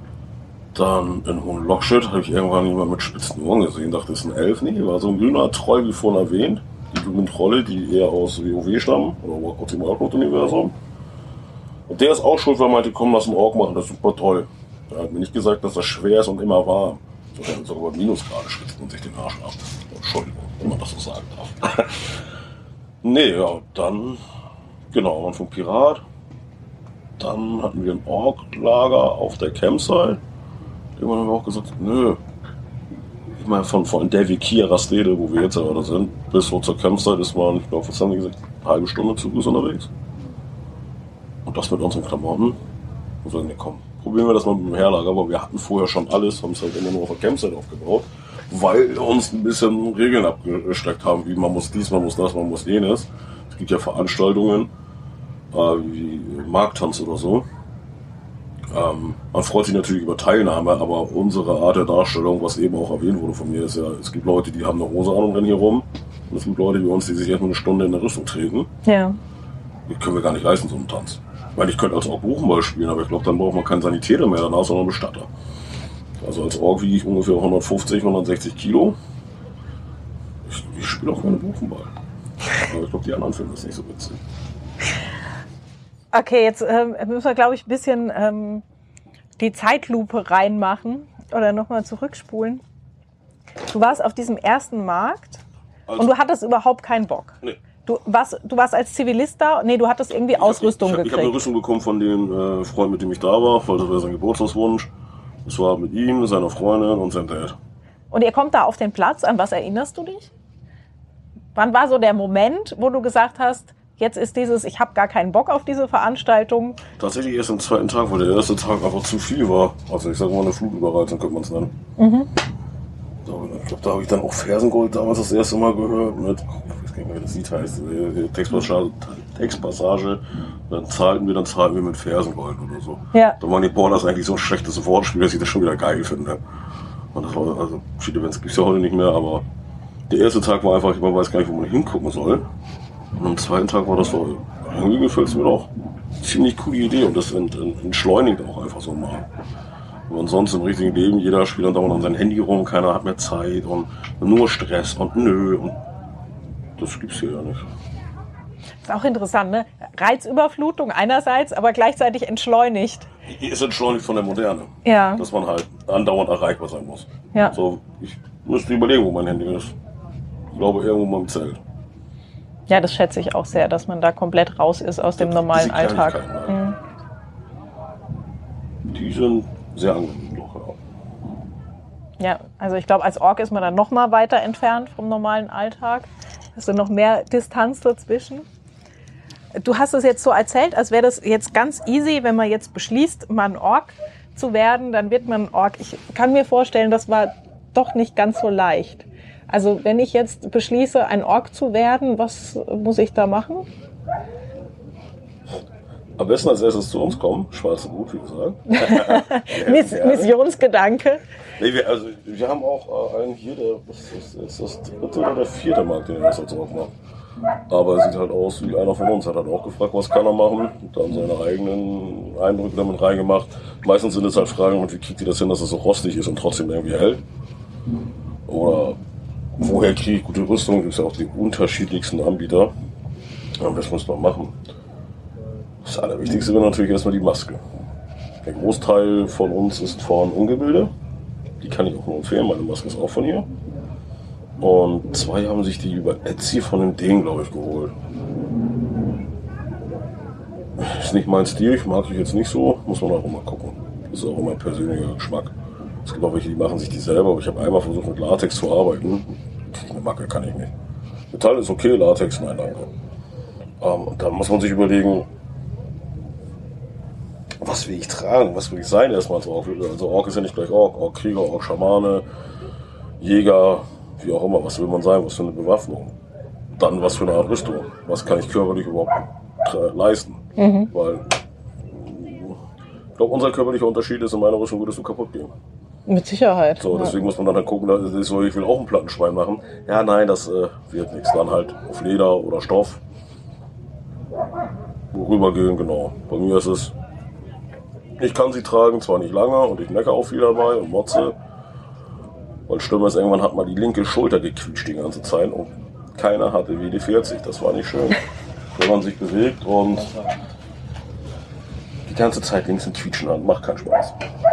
Speaker 2: Dann in Hohenlockstedt habe ich irgendwann jemanden mit spitzen Ohren gesehen, dachte, das ist ein Elf. Nee, war so ein grüner Troll, wie vorhin erwähnt. Die grünen Trolle, die eher aus WoW stammen, oder aus dem Warcraft-Universum. Und der ist auch schuld, weil er meinte, komm, lass einen Ork machen, das ist super toll. Er hat mir nicht gesagt, dass das schwer ist und immer warm. So, der sogar Minusgrade schwitzt und sich den Arsch ab. Entschuldigung, wenn man das so sagen darf. Nee, ja, dann, genau, und vom Pirat. Dann hatten wir ein Ork-Lager auf der Campsite. Irgendwann haben wir auch gesagt, nö. Ich meine, von der Vikia-Rastede, wo wir jetzt gerade sind, bis hoch zur Campsite ist man, ich glaube, was haben die gesagt, eine halbe Stunde zu Fuß unterwegs. Und das mit unseren Klamotten. Und sagen, nee, komm, probieren wir das mal mit dem Herlager, aber wir hatten vorher schon alles, haben es halt immer nur auf der Campsite aufgebaut, weil wir uns ein bisschen Regeln abgesteckt haben, wie man muss dies, man muss das, man muss jenes. Es gibt ja Veranstaltungen, wie Markttanz oder so. Man freut sich natürlich über Teilnahme, aber unsere Art der Darstellung, was eben auch erwähnt wurde von mir, ist ja, es gibt Leute, die haben eine Hose an und rennen hier rum. Und es gibt Leute wie uns, die sich erstmal eine Stunde in der Rüstung treten.
Speaker 1: Ja.
Speaker 2: Das können wir gar nicht leisten, so einen Tanz. Ich meine, ich könnte als Ork Buchenball spielen, aber ich glaube, dann braucht man keinen Sanitäter mehr danach, sondern einen Bestatter. Also als Ork wiege ich ungefähr 150, 160 Kilo. Ich spiele auch gerne Buchenball. Aber ich glaube, die anderen finden das nicht so witzig.
Speaker 1: Okay, jetzt müssen wir, glaube ich, ein bisschen die Zeitlupe reinmachen oder nochmal zurückspulen. Du warst auf diesem ersten Markt Und du hattest überhaupt keinen Bock?
Speaker 2: Nee.
Speaker 1: Du warst als Zivilist da? Nee, du hattest irgendwie Ausrüstung gekriegt.
Speaker 2: Ich habe eine Rüstung bekommen von dem Freund, mit dem ich da war, weil das war sein Geburtstagswunsch. Das war mit ihm, seiner Freundin und seinem Dad.
Speaker 1: Und ihr kommt da auf den Platz. An was erinnerst du dich? Wann war so der Moment, wo du gesagt hast, jetzt ist ich habe gar keinen Bock auf diese Veranstaltung?
Speaker 2: Tatsächlich erst am zweiten Tag, weil der erste Tag einfach zu viel war. Also ich sage mal eine Flugüberreizung, könnte man es nennen. Ich glaube, da habe ich dann auch Fersengold damals das erste Mal gehört. Mit, ich weiß gar nicht mehr, wie das Lied heißt, Textpassage. Dann zahlten wir mit Fersengold oder so.
Speaker 1: Ja.
Speaker 2: Da waren die das ist eigentlich so ein schlechtes Wortspiel, dass ich das schon wieder geil finde. Und das war, also viele Events gibt es ja heute nicht mehr, aber der erste Tag war einfach, man weiß gar nicht, wo man hingucken soll. Und am zweiten Tag war das so, irgendwie gefällt es mir doch. Ziemlich coole Idee und das entschleunigt auch einfach so mal. Und sonst im richtigen Leben, jeder spielt dann dauernd an sein Handy rum, keiner hat mehr Zeit und nur Stress und und das gibt's hier ja nicht.
Speaker 1: Ist auch interessant, ne? Reizüberflutung einerseits, aber gleichzeitig entschleunigt.
Speaker 2: Ist entschleunigt von der Moderne.
Speaker 1: Ja.
Speaker 2: Dass man halt andauernd erreichbar sein muss.
Speaker 1: Ja.
Speaker 2: So, ich müsste überlegen, wo mein Handy ist. Ich glaube, irgendwo mal im Zelt.
Speaker 1: Ja, das schätze ich auch sehr, dass man da komplett raus ist aus dem normalen Alltag.
Speaker 2: Die sind sehr angenehm doch,
Speaker 1: ja, also ich glaube, als Ork ist man dann noch mal weiter entfernt vom normalen Alltag. Hast du noch mehr Distanz dazwischen? Du hast es jetzt so erzählt, als wäre das jetzt ganz easy, wenn man jetzt beschließt, mal ein Ork zu werden, dann wird man ein Ork. Ich kann mir vorstellen, das war doch nicht ganz so leicht. Also wenn ich jetzt beschließe, ein Ork zu werden, was muss ich da machen?
Speaker 2: Am besten als erstes zu uns kommen, schwarze Gut, wie gesagt.
Speaker 1: Missionsgedanke.
Speaker 2: Nee, wir haben auch einen hier, das ist das dritte oder der vierte Markt, den er das als Ork macht. Aber er sieht halt aus wie einer von uns, hat halt auch gefragt, was kann er machen, und dann seine eigenen Eindrücke damit reingemacht. Meistens sind es halt Fragen, wie kriegt ihr das hin, dass es so rostig ist und trotzdem irgendwie hält? Oder woher kriege ich gute Rüstung? Gibt es ja auch die unterschiedlichsten Anbieter. Ja, das muss man machen. Das Allerwichtigste wäre natürlich erstmal die Maske. Der Großteil von uns ist von Ungebilde. Die kann ich auch nur empfehlen, meine Maske ist auch von hier. Und 2 haben sich die über Etsy von dem Ding, glaube ich, geholt. Ist nicht mein Stil, ich mag ich jetzt nicht so, muss man auch immer gucken. Das ist auch immer ein persönlicher Geschmack. Es gibt auch welche, die machen sich die selber, aber ich habe einmal versucht mit Latex zu arbeiten. Eine Macke kann ich nicht. Metall ist okay, Latex, nein, danke. Und dann muss man sich überlegen, was will ich tragen, was will ich sein erstmal als Ork. Also Ork ist ja nicht gleich Ork, Ork-Krieger, Ork-Schamane, Jäger, wie auch immer, was will man sein, was für eine Bewaffnung. Dann was für eine Art Rüstung, was kann ich körperlich überhaupt leisten. Weil ich glaube, unser körperlicher Unterschied ist, in meiner Rüstung würdest du kaputt gehen.
Speaker 1: Mit Sicherheit.
Speaker 2: So, deswegen muss man dann halt gucken, ich will auch ein Plattenschwein machen. Ja, nein, das wird nichts. Dann halt auf Leder oder Stoff. Rübergehen, genau. Bei mir ist es, ich kann sie tragen, zwar nicht lange und ich meckere auch viel dabei und motze. Weil schlimmer ist, irgendwann hat man die linke Schulter gequietscht die ganze Zeit und keiner hatte WD-40. Das war nicht schön. Wenn man sich bewegt und die ganze Zeit links ein Quietschen hat, macht keinen Spaß.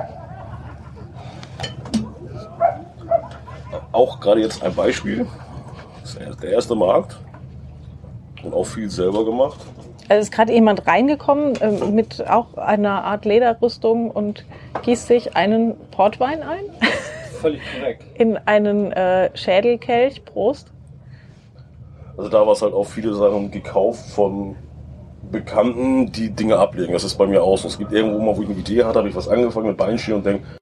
Speaker 2: Auch gerade jetzt ein Beispiel. Das ist der erste Markt. Und auch viel selber gemacht.
Speaker 1: Es ist gerade jemand reingekommen mit auch einer Art Lederrüstung und gießt sich einen Portwein ein.
Speaker 3: Völlig korrekt.
Speaker 1: In einen Schädelkelch. Prost.
Speaker 2: Also da war es halt auch viele Sachen gekauft von Bekannten, die Dinge ablegen. Das ist bei mir auch so. Es gibt irgendwo mal, wo ich eine Idee hatte, habe ich was angefangen mit Beinstehen und denke,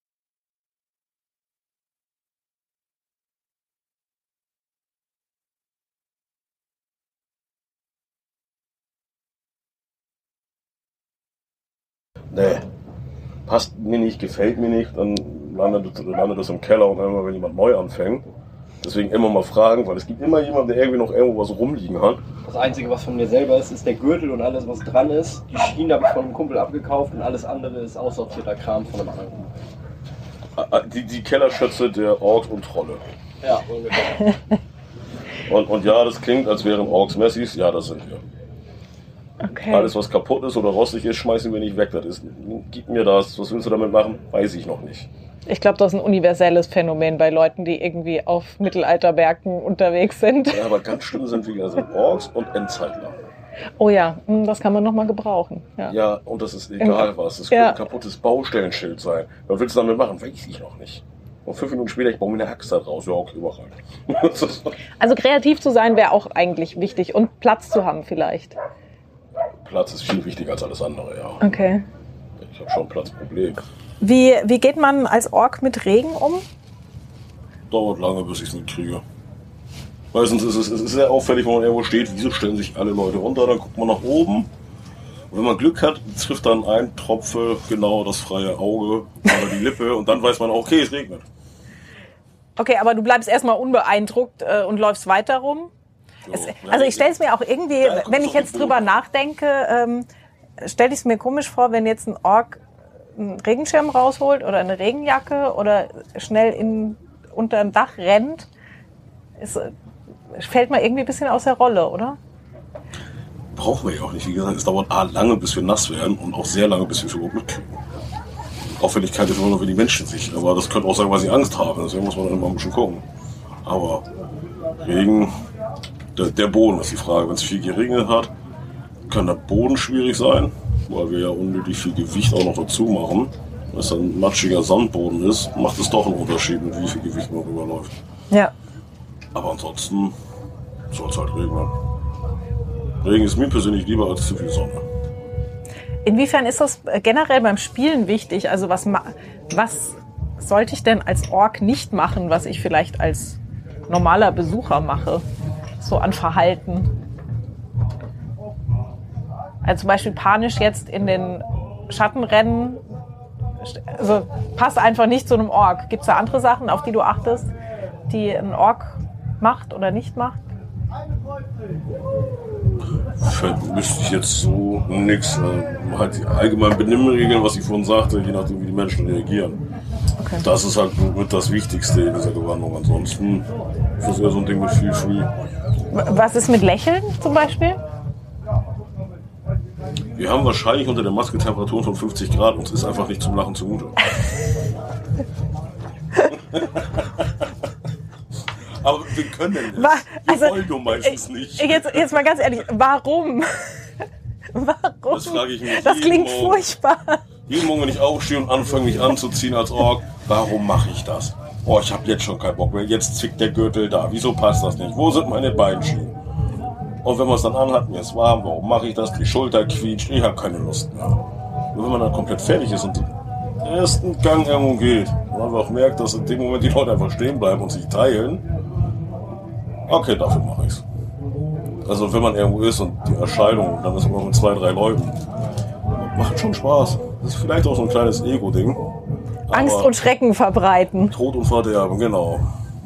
Speaker 2: nee, passt mir nicht, gefällt mir nicht, dann landet das im Keller und einmal, wenn jemand neu anfängt. Deswegen immer mal fragen, weil es gibt immer jemanden, der irgendwie noch irgendwo was rumliegen hat.
Speaker 3: Das Einzige, was von mir selber ist, ist der Gürtel und alles, was dran ist. Die Schienen habe ich von einem Kumpel abgekauft und alles andere ist aussortierter Kram von einem anderen.
Speaker 2: Die Kellerschätze der Orks und Trolle.
Speaker 3: Ja, ungefähr.
Speaker 2: Und ja, das klingt, als wären Orks Messis. Ja, das sind wir.
Speaker 1: Okay.
Speaker 2: Alles, was kaputt ist oder rostig ist, schmeißen wir nicht weg. Das ist, gib mir das. Was willst du damit machen? Weiß ich noch nicht.
Speaker 1: Ich glaube, das ist ein universelles Phänomen bei Leuten, die irgendwie auf Mittelalterbergen unterwegs sind.
Speaker 2: Ja, aber ganz schlimm sind wie gesagt Orks und Endzeitler.
Speaker 1: Oh ja, das kann man nochmal gebrauchen. Ja.
Speaker 2: Ja, und das ist egal was. Das könnte ein kaputtes Baustellenschild sein. Was willst du damit machen? Weiß ich noch nicht. Und 5 Minuten später, ich baue mir eine Axt da draus. Ja, okay, überall.
Speaker 1: Also kreativ zu sein wäre auch eigentlich wichtig und Platz zu haben vielleicht.
Speaker 2: Platz ist viel wichtiger als alles andere, ja.
Speaker 1: Okay.
Speaker 2: Ich habe schon ein Platzproblem.
Speaker 1: Wie geht man als Ork mit Regen um?
Speaker 2: Dauert lange, bis ich es nicht kriege. Meistens ist es sehr auffällig, wenn man irgendwo steht, wieso stellen sich alle Leute runter, dann guckt man nach oben. Und wenn man Glück hat, trifft dann ein Tropfen genau das freie Auge oder die Lippe und dann weiß man, okay, es regnet.
Speaker 1: Okay, aber du bleibst erstmal unbeeindruckt und läufst weiter rum? Also ich stelle es mir auch irgendwie, wenn ich jetzt drüber nachdenke, stelle ich es mir komisch vor, wenn jetzt ein Ork einen Regenschirm rausholt oder eine Regenjacke oder schnell unter ein Dach rennt. Fällt mal irgendwie ein bisschen aus der Rolle, oder?
Speaker 2: Brauchen wir ja auch nicht. Wie gesagt, es dauert lange, bis wir nass werden und auch sehr lange, bis wir es überhaupt mitkriegen. Auffälligkeit ist immer nur, wenn die Menschen sich. Aber das könnte auch sein, weil sie Angst haben. Deswegen muss man dann immer ein bisschen gucken. Aber Regen, der Boden ist die Frage. Wenn es viel geregnet hat, kann der Boden schwierig sein, weil wir ja unnötig viel Gewicht auch noch dazu machen. Wenn es dann matschiger Sandboden ist, macht es doch einen Unterschied, mit wie viel Gewicht man rüberläuft.
Speaker 1: Ja.
Speaker 2: Aber ansonsten soll es halt regnen. Regen ist mir persönlich lieber als zu viel Sonne.
Speaker 1: Inwiefern ist das generell beim Spielen wichtig? Also was sollte ich denn als Ork nicht machen, was ich vielleicht als normaler Besucher mache? So an Verhalten. Also zum Beispiel panisch jetzt in den Schatten rennen. Also passt einfach nicht zu einem Ork. Gibt es da andere Sachen, auf die du achtest, die ein Ork macht oder nicht macht?
Speaker 2: Müsste ich jetzt so nix. Halt die allgemeinen Benimmregeln, was ich vorhin sagte, je nachdem wie die Menschen reagieren. Okay. Das ist halt mit das Wichtigste in dieser Gewandung. Ansonsten ist das eher so ein Ding mit viel Free.
Speaker 1: Was ist mit Lächeln zum Beispiel?
Speaker 2: Wir haben wahrscheinlich unter der Maske Temperaturen von 50 Grad. Uns ist einfach nicht zum Lachen zumute. Aber wir können es. Wir wollen nur meistens nicht.
Speaker 1: Jetzt mal ganz ehrlich, warum? Warum?
Speaker 2: Das frage ich mich.
Speaker 1: Das klingt furchtbar.
Speaker 2: Jeden Morgen, wenn ich aufstehe und anfange mich anzuziehen als Ork, warum mache ich das? Oh, ich habe jetzt schon keinen Bock mehr. Jetzt zwickt der Gürtel da. Wieso passt das nicht? Wo sind meine Beinschienen? Und wenn man es dann anhat, mir ist warm, warum mache ich das? Die Schulter quietscht, ich habe keine Lust mehr. Und wenn man dann komplett fertig ist und den ersten Gang irgendwo geht und einfach merkt, dass in dem Moment die Leute einfach stehen bleiben und sich teilen, okay, dafür mache ich es. Also wenn man irgendwo ist und die Erscheinung, dann ist man mit 2, 3 Leuten, macht schon Spaß. Das ist vielleicht auch so ein kleines Ego-Ding.
Speaker 1: Angst und Schrecken verbreiten.
Speaker 2: Tod und Verderben, genau.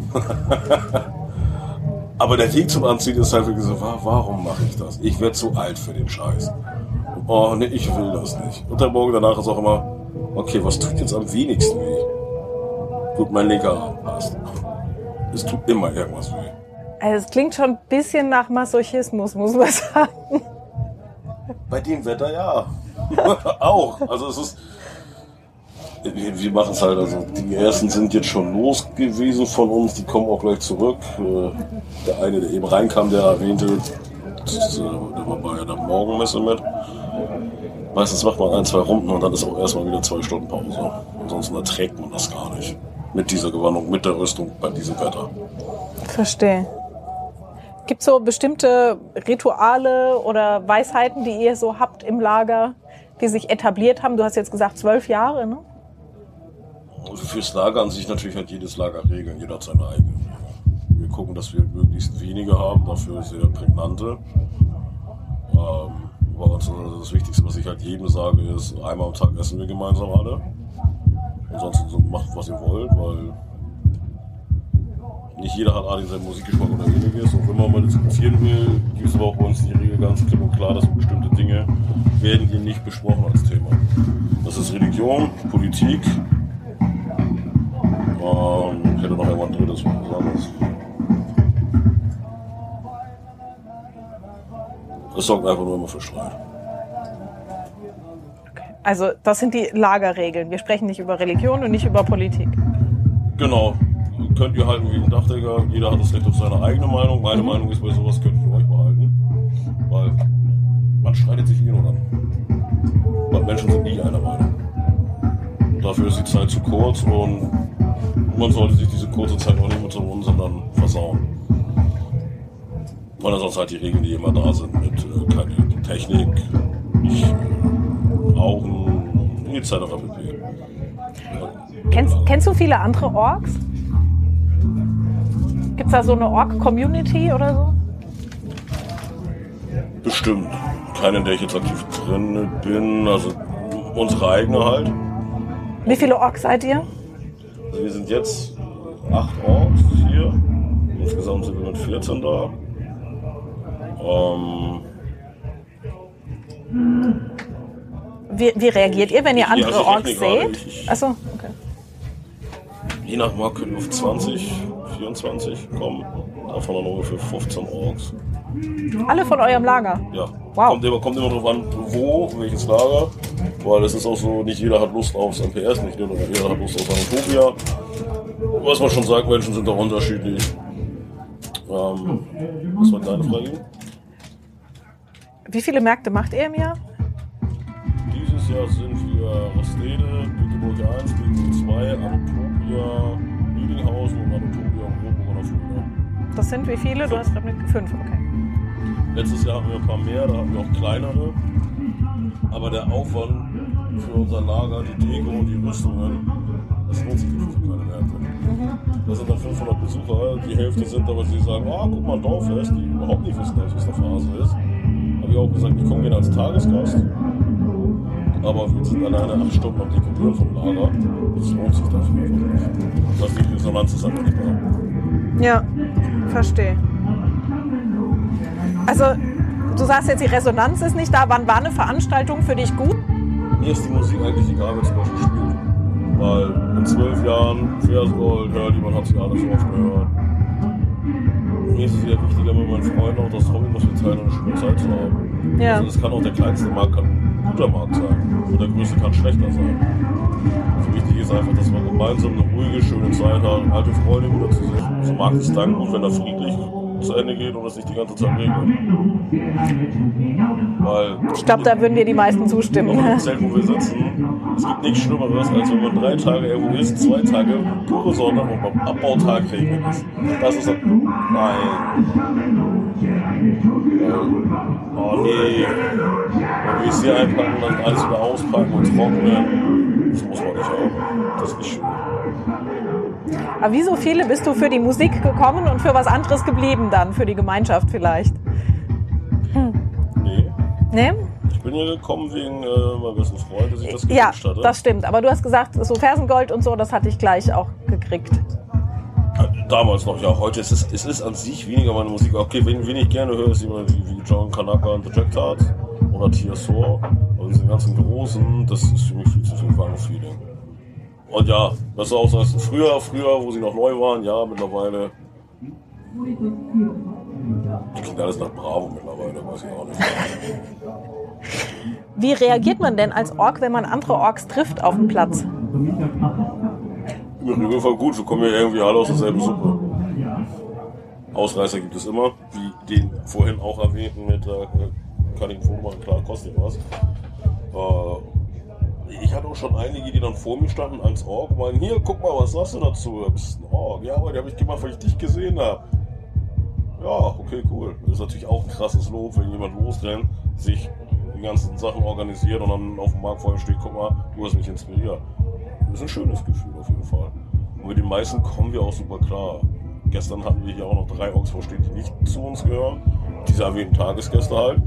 Speaker 2: Aber der Weg zum Anziehen ist halt wirklich so, warum mache ich das? Ich werde zu alt für den Scheiß. Oh, nee, ich will das nicht. Und der Morgen danach ist auch immer, okay, was tut jetzt am wenigsten weh? Gut, mein linker Arm passt. Es tut immer irgendwas weh.
Speaker 1: Also es klingt schon ein bisschen nach Masochismus, muss man sagen.
Speaker 2: Bei dem Wetter ja. Auch. Also es ist... Wir machen es halt, also die ersten sind jetzt schon los gewesen von uns, die kommen auch gleich zurück. Der eine, der eben reinkam, der erwähnte, der war bei der Morgenmesse mit. Meistens macht man 1, 2 Runden und dann ist auch erstmal wieder 2 Stunden Pause. Ansonsten erträgt man das gar nicht. Mit dieser Gewandung, mit der Rüstung bei diesem Wetter.
Speaker 1: Verstehe. Gibt es so bestimmte Rituale oder Weisheiten, die ihr so habt im Lager, die sich etabliert haben? Du hast jetzt gesagt 12 Jahre, ne?
Speaker 2: Also fürs Lager an sich natürlich hat jedes Lager Regeln, jeder hat seine eigenen Regeln. Wir gucken, dass wir möglichst wenige haben, dafür sehr prägnante. Bei uns das Wichtigste, was ich halt jedem sage, ist, einmal am Tag essen wir gemeinsam alle. Ansonsten so macht, was ihr wollt, weil nicht jeder hat seinen Musikgeschmack oder ähnliches. Und wenn man mal diskutieren will, gibt es aber auch bei uns die Regel ganz klipp und klar, dass bestimmte Dinge werden hier nicht besprochen als Thema. Das ist Religion, Politik. Ich hätte noch irgendwann drittes, was anderes. Es sorgt einfach nur immer für Streit.
Speaker 1: Okay. Also das sind die Lagerregeln. Wir sprechen nicht über Religion und nicht über Politik.
Speaker 2: Genau. Könnt ihr halten wie ein Dachdecker. Jeder hat das Recht auf seine eigene Meinung. Meine Meinung ist, bei sowas könnt ihr euch behalten. Weil man streitet sich nur an. Weil Menschen sind nie einer Meinung. Dafür ist die Zeit zu kurz und man sollte sich diese kurze Zeit auch nicht mit so unseren versauen. Weil sonst halt die Regeln, die immer da sind, mit keine Technik, nicht Rauchen, etc. pp.
Speaker 1: Kennst du viele andere Orks? Gibt's da so eine Ork-Community oder so?
Speaker 2: Bestimmt. Keine, in der ich jetzt aktiv drin bin. Also unsere eigene halt.
Speaker 1: Wie viele Orks seid ihr?
Speaker 2: Also wir sind jetzt 8 Orks hier. Insgesamt sind wir mit 14 da.
Speaker 1: Wie reagiert ihr, wenn ihr andere
Speaker 2: also
Speaker 1: Orks seht? Achso, okay.
Speaker 2: Je nach Mark können wir auf 20, 24 kommen. Davon dann ungefähr 15 Orks.
Speaker 1: Alle von eurem Lager?
Speaker 2: Ja.
Speaker 1: Wow.
Speaker 2: Kommt immer drauf an, wo, welches Lager. Weil es ist auch so, nicht jeder hat Lust aufs MPS, nicht jeder hat Lust auf Anatopia. Was man schon sagt, Menschen sind auch unterschiedlich. Was war deine Frage?
Speaker 1: Wie viele Märkte macht ihr im Jahr?
Speaker 2: Dieses Jahr sind wir Rastede, Göteborg 1, Göteborg 2, Anatopia, Lüdinghausen und Anatopia und Rotenburg an der Fulda.
Speaker 1: Das sind wie viele? Du hast gerade mit 5, okay.
Speaker 2: Letztes Jahr hatten wir ein paar mehr, da hatten wir auch kleinere. Aber der Aufwand für unser Lager, die Deko und die Rüstungen, das lohnt sich nicht für kleine Märkte. Da sind dann 500 Besucher, die Hälfte sind aber, sie sagen, guck mal ein Dorffest, die überhaupt nicht wissen, was eine Phase ist. Habe ich auch gesagt, ich komme gerne als Tagesgast. Aber wir sind alleine 8 Stunden am Dekorieren vom Lager. Das lohnt sich dafür einfach nicht. Weil die Resonanz ist einfach nicht da.
Speaker 1: Ja, verstehe. Also, du sagst jetzt, die Resonanz ist nicht da. Wann war eine Veranstaltung für dich gut?
Speaker 2: Mir ist die Musik eigentlich egal, wenn zum Beispiel spielt. Weil in 12 Jahren Versgold, Hurley, man hat sich alles so oft gehört. Mir ist es sehr wichtiger, mit meinen Freunden auch das Hobby, was wir teilen, eine schöne Zeit zu haben.
Speaker 1: Ja.
Speaker 2: Also es kann auch der kleinste Markt ein guter Markt sein. Und der größte kann schlechter sein. Also wichtig ist einfach, dass man gemeinsam eine ruhige, schöne Zeit hat, alte Freunde wieder zu sehen. So mag es dann gut, wenn er friedlich zu Ende geht und es nicht die ganze Zeit regnet. Weil
Speaker 1: Ich glaube, da würden dir die meisten zustimmen.
Speaker 2: auch im Zelt, wo wir sitzen, es gibt nichts Schlimmeres, als wenn man 3 Tage irgendwo ist, 2 Tage pure Sonne und beim Abbautag regnet es. Das ist dann, nein. Oh nee. Wenn wir es hier einpacken, dann alles wieder auspacken und trocknen. Das muss man nicht haben. Das ist nicht schön.
Speaker 1: Aber wie so viele bist du für die Musik gekommen und für was anderes geblieben dann? Für die Gemeinschaft vielleicht?
Speaker 2: Nee.
Speaker 1: Ne?
Speaker 2: Ich bin hier gekommen wegen meinem besten Freund, der sich das gewünscht hatte.
Speaker 1: Das stimmt. Aber du hast gesagt, so Fersengold und so, das hatte ich gleich auch gekriegt.
Speaker 2: Damals noch, ja. Heute ist es an sich weniger meine Musik. Okay, wen ich gerne höre, ist jemand wie John Kanaka und The Jack Tarts oder Tia Soar. Und diese ganzen Großen, das ist für mich viel zu viel Feeling. Und ja, das ist auch so, früher, wo sie noch neu waren, ja, mittlerweile. Die klingt alles nach Bravo mittlerweile, weiß ich auch nicht.
Speaker 1: Wie reagiert man denn als Ork, wenn man andere Orks trifft auf dem Platz?
Speaker 2: Im Regelfall gut, wir kommen ja irgendwie alle aus derselben Suppe. Ausreißer gibt es immer, wie den vorhin auch erwähnten mit kann ich ein Foto machen, klar, kostet ja was. Ich hatte auch schon einige, die dann vor mir standen als Ork und meinen, hier, guck mal, was sagst du dazu? Du bist ein Ork. Ja, aber die habe ich gemacht, weil ich dich gesehen habe. Ja, okay, cool. Das ist natürlich auch ein krasses Lob, wenn jemand losrennt, sich die ganzen Sachen organisiert und dann auf dem Markt vor ihm steht, guck mal, du hast mich inspiriert. Das ist ein schönes Gefühl auf jeden Fall. Und mit den meisten kommen wir auch super klar. Gestern hatten wir hier auch noch 3 Orks vorstehen, die nicht zu uns gehören. Diese erwähnten Tagesgäste halt.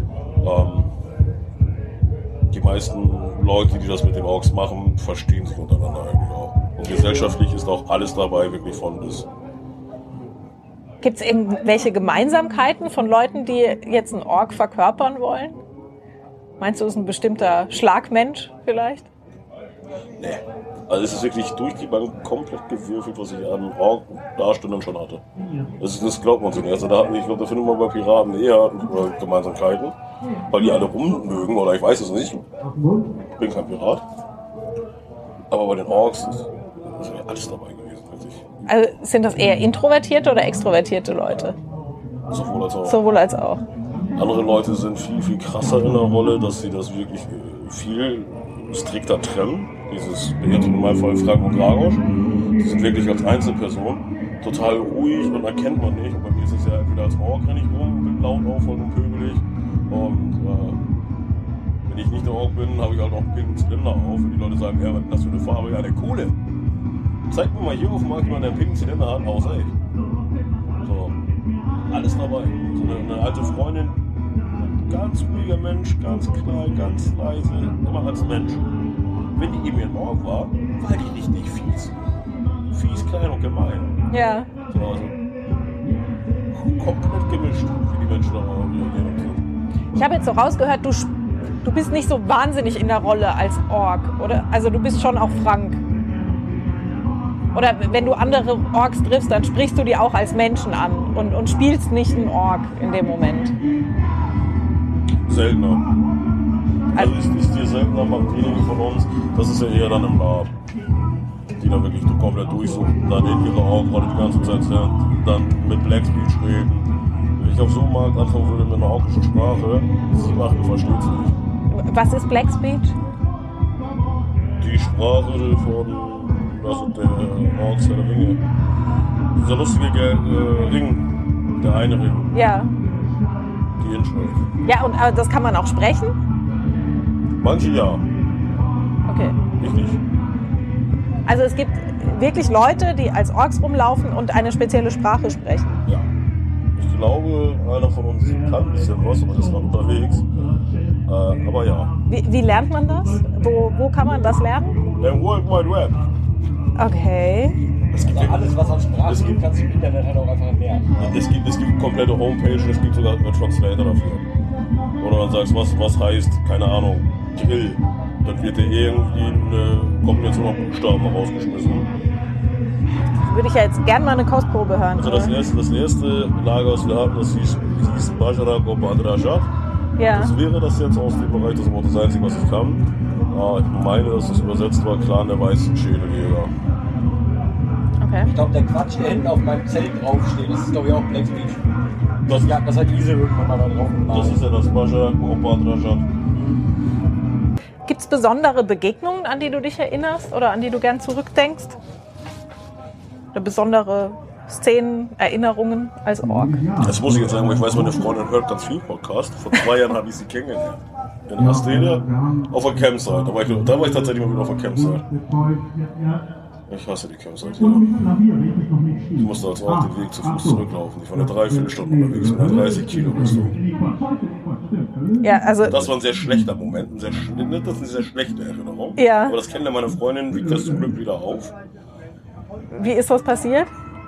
Speaker 2: Die meisten Leute, die das mit den Orks machen, verstehen sich untereinander eigentlich auch. Und gesellschaftlich ist auch alles dabei, wirklich von bis.
Speaker 1: Gibt es irgendwelche Gemeinsamkeiten von Leuten, die jetzt einen Ork verkörpern wollen? Meinst du, es ist ein bestimmter Schlagmensch vielleicht?
Speaker 2: Nee. Also es ist wirklich durch die Bank komplett gewürfelt, was ich an Ork-Darstellern schon hatte. Das glaubt man sich nicht. Also da hatten wir, ich glaube, da findet man bei Piraten eher Gemeinsamkeiten. weil die alle rummögen, oder ich weiß es nicht. Ich bin kein Pirat. Aber bei den Orks ist ja alles dabei gewesen.
Speaker 1: Also sind das eher introvertierte oder extrovertierte Leute?
Speaker 2: Sowohl als auch.
Speaker 1: Sowohl als auch.
Speaker 2: Andere Leute sind viel, viel krasser in der Rolle, dass sie das wirklich viel strikter trennen. Dieses, jetzt in meinem Fall Frank und Gragosch, die sind wirklich als Einzelperson total ruhig und erkennt man nicht. Und bei mir ist es ja entweder als Ork renne ich rum, bin laut auffallend und pöbelig. Und wenn ich nicht der Ork bin, habe ich halt auch einen pinken Zylinder auf. Und die Leute sagen, ja, was ist das für eine Farbe? Ja, der Kohle. Zeig mir mal hier auf dem Markt, jemand, der einen pinken Zylinder hat, außer ich. So, alles dabei. So eine alte Freundin, ganz ruhiger Mensch, ganz klein, ganz leise, immer als Mensch. Wenn die eben in Ork war die richtig fies. Fies, klein und gemein.
Speaker 1: Ja.
Speaker 2: So, also komplett gemischt, wie die Menschen da reagieren sind.
Speaker 1: Ich habe jetzt so rausgehört, du bist nicht so wahnsinnig in der Rolle als Ork, oder? Also du bist schon auch Frank. Oder wenn du andere Orks triffst, dann sprichst du die auch als Menschen an und spielst nicht einen Ork in dem Moment.
Speaker 2: Seltener. Also ist dir seltener, macht wenige von uns. Das ist ja eher dann im Lab. Die da wirklich komplett durchsuchen, dann in ihre Ork-Rolle die ganze Zeit sind, dann mit Black Speech reden. Wenn ich auf so einem Markt anfangen würde mit einer orkischen Sprache, 7/8 versteht sie nicht.
Speaker 1: Was ist Black Speech?
Speaker 2: Die Sprache von der Orks der Ringe. Dieser lustige Ring, der eine Ring.
Speaker 1: Ja.
Speaker 2: Die Inschrift.
Speaker 1: Ja, und das kann man auch sprechen?
Speaker 2: Manche ja.
Speaker 1: Okay.
Speaker 2: Ich nicht.
Speaker 1: Also es gibt wirklich Leute, die als Orks rumlaufen und eine spezielle Sprache sprechen.
Speaker 2: Ja. Ich glaube, einer von uns kann ein bisschen was, aber ist gerade unterwegs. Aber ja.
Speaker 1: Wie lernt man das? Wo kann man das lernen?
Speaker 2: Im World Wide Web.
Speaker 1: Okay.
Speaker 2: Es gibt
Speaker 3: Also alles, was an Sprache gibt, kannst du im Internet halt auch einfach lernen.
Speaker 2: Es gibt komplette Homepage, es gibt sogar einen Translator dafür. Oder dann sagst du, was heißt, keine Ahnung, Grill. Dann wird dir irgendwie eine Kombination von Buchstaben rausgeschmissen.
Speaker 1: Würde ich ja jetzt gerne mal eine Kostprobe hören.
Speaker 2: Also das erste Lager, was wir hatten, das hieß Bajarak und Badrajat.
Speaker 1: Ja.
Speaker 2: Das wäre das jetzt aus dem Bereich, das war das Einzige, was ich kann. Ich meine, dass das übersetzt war, Clan der weißen Schädeljäger.
Speaker 1: Okay.
Speaker 3: Ich glaube, der Quatsch, der hinten auf meinem Zelt draufsteht, das ist glaube ich auch Black Speech. Das hat Ise irgendwann mal da drauf gemacht.
Speaker 2: Das ist ja das Bajarak und Badrajat.
Speaker 1: Gibt es besondere Begegnungen, an die du dich erinnerst oder an die du gern zurückdenkst? Oder besondere Szenen, Erinnerungen als Ork?
Speaker 2: Das muss ich jetzt sagen, weil ich weiß, meine Freundin hört ganz viel Podcast. Vor 2 Jahren habe ich sie kennengelernt. In Astede auf der Campsite. Da war ich tatsächlich mal wieder auf der Campsite. Ich hasse die Campsite hier. Ich musste als Ork den Weg zu Fuß zurücklaufen. Ich war eine 3/4 Stunden unterwegs mit einer 30 Kilo Rüstung.
Speaker 1: Ja, also
Speaker 2: Das war ein sehr schlechter Moment. Das ist eine sehr schlechte Erinnerung.
Speaker 1: Ja.
Speaker 2: Aber das kennt ja meine Freundin, wiegt das zum Glück wieder auf.
Speaker 1: wie ist das passiert?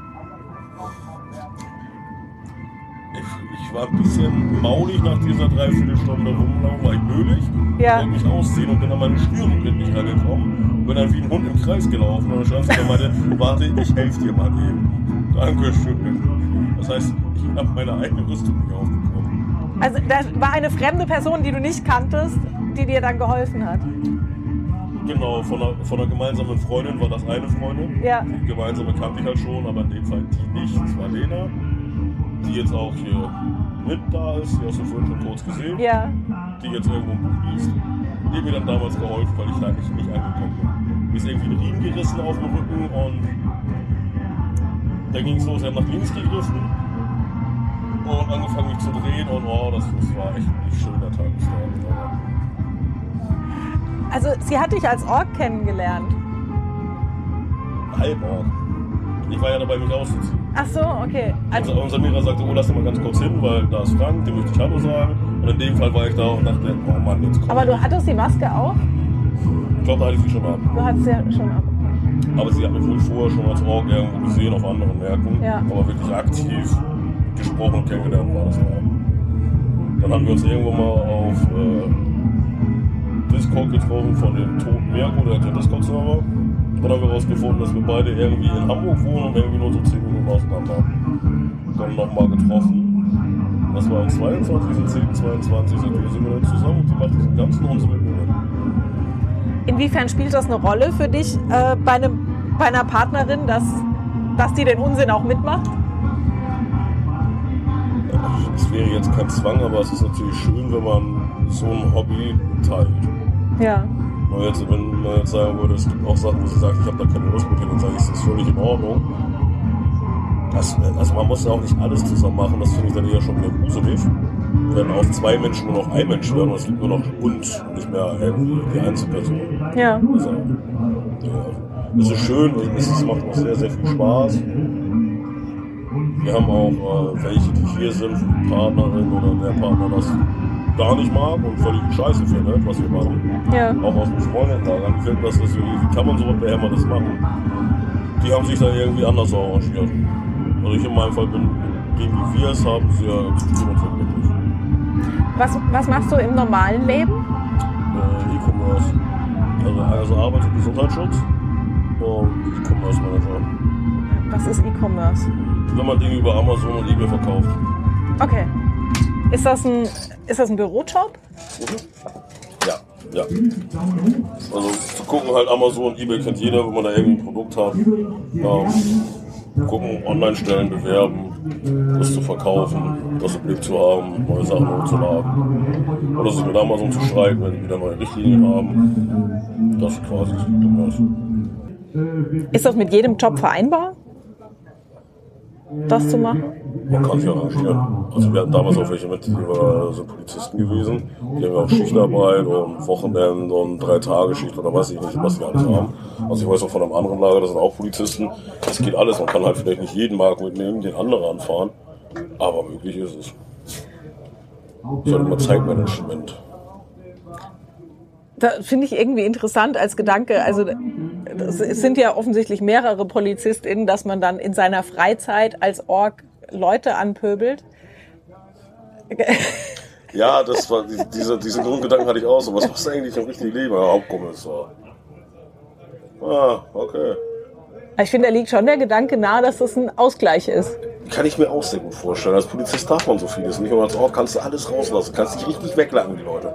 Speaker 2: Ich war ein bisschen maulig nach dieser 3/4 Stunde rumlaufen, war ich nölig.
Speaker 1: Ja.
Speaker 2: Wollte mich ausziehen und bin an meine Schnürung nicht rangekommen. Bin dann wie ein Hund im Kreis gelaufen und dann stand sie meinte, warte, ich helfe dir mal eben. Dankeschön. Das heißt, ich habe meine eigene Rüstung nicht aufbekommen.
Speaker 1: Also das war eine fremde Person, die du nicht kanntest, die dir dann geholfen hat.
Speaker 2: Genau, von einer gemeinsamen Freundin war das eine Freundin.
Speaker 1: Ja.
Speaker 2: Die gemeinsame kannte ich halt schon, aber in dem Fall die nicht. Das war Lena, die jetzt auch hier mit da ist. Die hast du vorhin schon kurz gesehen.
Speaker 1: Ja.
Speaker 2: Die jetzt irgendwo ein Buch liest. Die hat mir dann damals geholfen, weil ich da nicht angekommen bin. Mir ist irgendwie ein Riemen gerissen auf dem Rücken und dann ging es los. Ich habe nach links gegriffen und angefangen mich zu drehen und das war echt nicht schön, der Tag bis dahin.
Speaker 1: Also sie hat dich als Ork kennengelernt.
Speaker 2: Halborg. Ich war ja dabei, mich auszuziehen.
Speaker 1: Ach so, okay. Also,
Speaker 2: Unser Lehrer sagte, lass dich mal ganz kurz hin, weil da ist Frank, dem möchte ich Hallo sagen. Und in dem Fall war ich da und dachte, oh Mann, jetzt kommt.
Speaker 1: aber du hattest die Maske auch?
Speaker 2: Ich glaube, da hatte ich sie schon ab.
Speaker 1: Du hattest sie ja schon ab.
Speaker 2: Aber sie hat mich wohl vorher schon als Ork irgendwo gesehen auf anderen Märkten.
Speaker 1: Ja.
Speaker 2: Aber wirklich aktiv gesprochen und kennengelernt war das da. Dann haben wir uns irgendwo mal auf Discord getroffen von dem toten Mirko, der hat den Discord-Server. Dann haben wir herausgefunden, dass wir beide irgendwie in Hamburg wohnen und irgendwie nur so 10 Minuten auseinander. Dann nochmal getroffen. Das war am 22.10.22, sind wir dann zusammen und die macht diesen ganzen Unsinn mit mir.
Speaker 1: Inwiefern spielt das eine Rolle für dich bei einer Partnerin, dass die den Unsinn auch mitmacht?
Speaker 2: Es wäre jetzt kein Zwang, aber es ist natürlich schön, wenn man so ein Hobby teilt.
Speaker 1: Ja.
Speaker 2: Und jetzt, wenn man jetzt sagen würde, es gibt auch Sachen, wo sie sagt, ich habe da keine Lust mit hin, dann sage ich, es ist völlig in Ordnung. Also man muss ja auch nicht alles zusammen machen, das finde ich dann eher schon wieder gruselig. Wenn aus 2 Menschen nur noch ein Mensch werden und es gibt nur noch uns und nicht mehr die Einzelperson.
Speaker 1: Ja.
Speaker 2: Also, ja. Es ist schön, es macht auch sehr, sehr viel Spaß. Wir haben auch welche, die hier sind, wo die Partnerin oder der Partner das gar nicht mag und völlig scheiße findet, was wir machen.
Speaker 1: Ja.
Speaker 2: Auch aus dem Freundenlager. Ich finde, dass das wie kann man so was Behämmertes machen? Die haben sich da irgendwie anders arrangiert. Also ich in meinem Fall bin, gegen wie wir es haben, sehr zufrieden und sehr glücklich.
Speaker 1: Was machst du im normalen Leben?
Speaker 2: E-Commerce. Also Arbeit und Gesundheitsschutz und E-Commerce Manager.
Speaker 1: Was ist E-Commerce?
Speaker 2: Wenn man Dinge über Amazon und eBay verkauft.
Speaker 1: Okay. Ist das ein Bürojob?
Speaker 2: Ja. Also zu gucken halt Amazon, eBay kennt jeder, wenn man da irgendein Produkt hat. Gucken, Online-Stellen bewerben, das zu verkaufen, das im Blick zu haben, neue Sachen hochzuladen. Oder sich mit Amazon zu streiten, wenn die wieder neue Richtlinien haben. Das ist quasi das E-Commerce.
Speaker 1: Ist das mit jedem Job vereinbar, das zu machen?
Speaker 2: Man kann sich arrangieren. Also wir hatten damals auch welche mit, die sind Polizisten gewesen. Die haben ja auch Schichtarbeit und Wochenende und 3-Tage-Schicht oder weiß ich nicht, was die alles haben. Also ich weiß auch von einem anderen Lager, das sind auch Polizisten. Das geht alles. Man kann halt vielleicht nicht jeden Markt mitnehmen, den anderen anfahren. Aber möglich ist es. Das ist halt immer Zeitmanagement.
Speaker 1: Da finde ich irgendwie interessant als Gedanke. Also es sind ja offensichtlich mehrere PolizistInnen, dass man dann in seiner Freizeit als Org Leute anpöbelt.
Speaker 2: Ja, das war diese Grundgedanken hatte ich auch so. Was machst du eigentlich im richtigen Leben? Hauptkommissar. Okay.
Speaker 1: Ich finde, da liegt schon der Gedanke nahe, dass das ein Ausgleich ist.
Speaker 2: Kann ich mir auch sehr gut vorstellen. Als Polizist darf man so vieles nicht. Und als Org kannst du alles rauslassen. Kannst dich richtig weglacken, die Leute.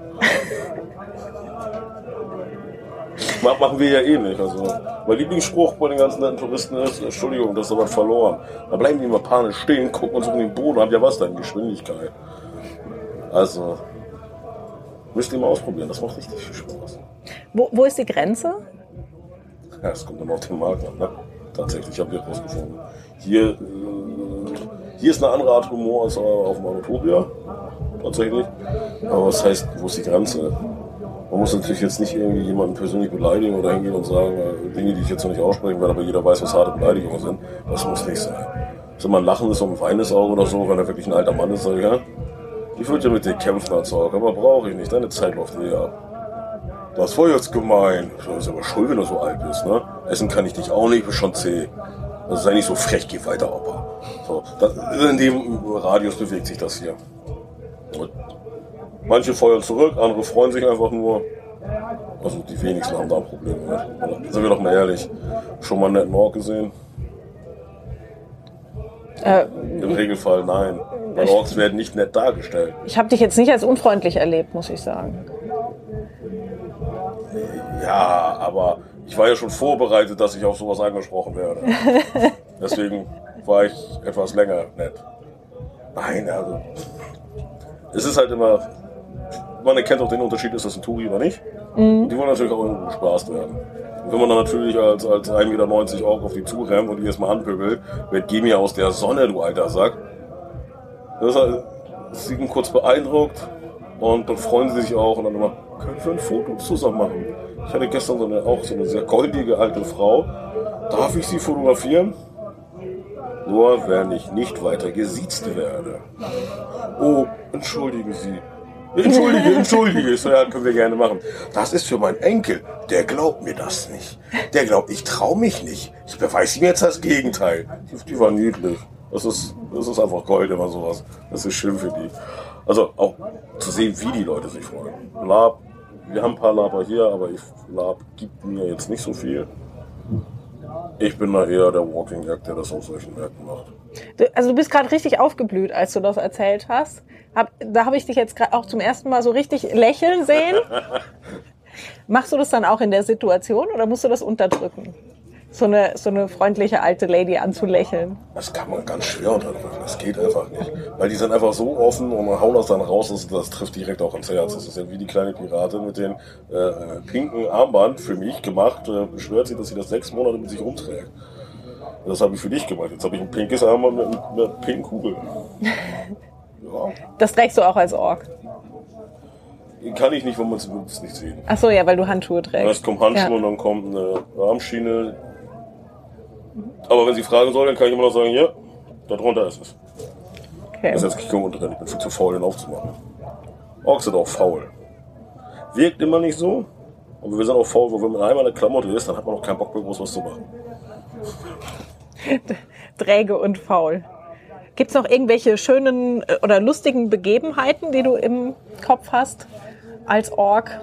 Speaker 2: Machen wir ja eh nicht. Also, mein Lieblingsspruch bei den ganzen netten Touristen ist, Entschuldigung, das ist aber verloren. Da bleiben die immer panisch stehen, gucken uns um den Boden und haben ja was da in Geschwindigkeit. Also, müsst ihr mal ausprobieren, das macht richtig viel Spaß.
Speaker 1: Wo ist die Grenze?
Speaker 2: Ja, es kommt immer auf den Markt an, ne? Tatsächlich, habe ich rausgefunden. Hier ist eine andere Art Humor als auf dem Anatopia. Tatsächlich. Aber was heißt, wo ist die Grenze? Man muss natürlich jetzt nicht irgendwie jemanden persönlich beleidigen oder hingehen und sagen, Dinge, die ich jetzt noch nicht aussprechen werde, aber jeder weiß, was harte Beleidigungen sind. Das muss nicht sein. Also man lachen ist und ein weinendes Auge oder so, wenn er wirklich ein alter Mann ist, sage ich, ja, ich würde ja mit dir kämpfen als Auge, aber brauche ich nicht, deine Zeit läuft eh ab. Das war jetzt gemein. Das ist aber schuld, wenn du so alt bist, ne? Essen kann ich dich auch nicht, bist schon zäh. Also sei nicht so frech, geh weiter, Opa. So, in dem Radius bewegt sich das hier. Und manche feuern zurück, andere freuen sich einfach nur. Also die wenigsten haben da ein Problem mit. Sind wir doch mal ehrlich. Schon mal einen netten Ork gesehen? Im Regelfall nein. Weil Orks werden nicht nett dargestellt.
Speaker 1: Ich habe dich jetzt nicht als unfreundlich erlebt, muss ich sagen.
Speaker 2: Ja, aber ich war ja schon vorbereitet, dass ich auf sowas angesprochen werde. Deswegen war ich etwas länger nett. Nein, also es ist halt immer, man erkennt auch den Unterschied, ist das ein Touri oder nicht. Mhm. Die wollen natürlich auch irgendwo bespaßt werden. Und wenn man dann natürlich als 1,90 Meter Ork auf die zurennt und die erstmal anpöbelt, geh mir aus der Sonne, du alter Sack. Das sieht ihn kurz beeindruckt und dann freuen sie sich auch und dann immer, können wir ein Foto zusammen machen? Ich hatte gestern so eine sehr goldige alte Frau. Darf ich sie fotografieren? Nur wenn ich nicht weiter gesiezt werde. Oh, entschuldigen Sie. Entschuldige. Ich so, ja, können wir gerne machen. Das ist für meinen Enkel. Der glaubt mir das nicht. Der glaubt, ich traue mich nicht. Ich beweise ihm jetzt das Gegenteil. Die war niedlich. Das ist einfach Gold, immer sowas. Das ist schön für die. Also auch zu sehen, wie die Leute sich freuen. Lab, wir haben ein paar Laber hier, aber Lab gibt mir jetzt nicht so viel. Ich bin da eher der Walking Gag, der das auf solchen Märkten macht.
Speaker 1: Also du bist gerade richtig aufgeblüht, als du das erzählt hast. Da habe ich dich jetzt gerade auch zum ersten Mal so richtig lächeln sehen. Machst du das dann auch in der Situation oder musst du das unterdrücken? So eine freundliche alte Lady anzulächeln.
Speaker 2: Das kann man ganz schwer unterdrücken. Das geht einfach nicht. Weil die sind einfach so offen und hauen das dann raus, das trifft direkt auch ins Herz. Das ist ja wie die kleine Piratin mit dem pinken Armband für mich gemacht. Beschwert sich, dass sie das 6 Monate mit sich rumträgt. Das habe ich für dich gemacht. Jetzt habe ich ein pinkes Armband mit einer pinken Kugel. Ja.
Speaker 1: Das trägst du auch als Ork?
Speaker 2: Kann ich nicht, weil man es nicht sehen.
Speaker 1: Ach so, ja, weil du Handschuhe trägst.
Speaker 2: Erst kommen Handschuhe und dann kommt eine Armschiene. Aber wenn sie fragen soll, dann kann ich immer noch sagen, ja, darunter ist es.
Speaker 1: Okay.
Speaker 2: Das ist jetzt Kiko drin. Ich bin viel zu faul, den aufzumachen. Orks sind auch faul. Wirkt immer nicht so, aber wir sind auch faul, wo wenn man einmal eine Klamotte ist, dann hat man auch keinen Bock mehr groß was zu machen.
Speaker 1: Träge und faul. Gibt's noch irgendwelche schönen oder lustigen Begebenheiten, die du im Kopf hast als Ork?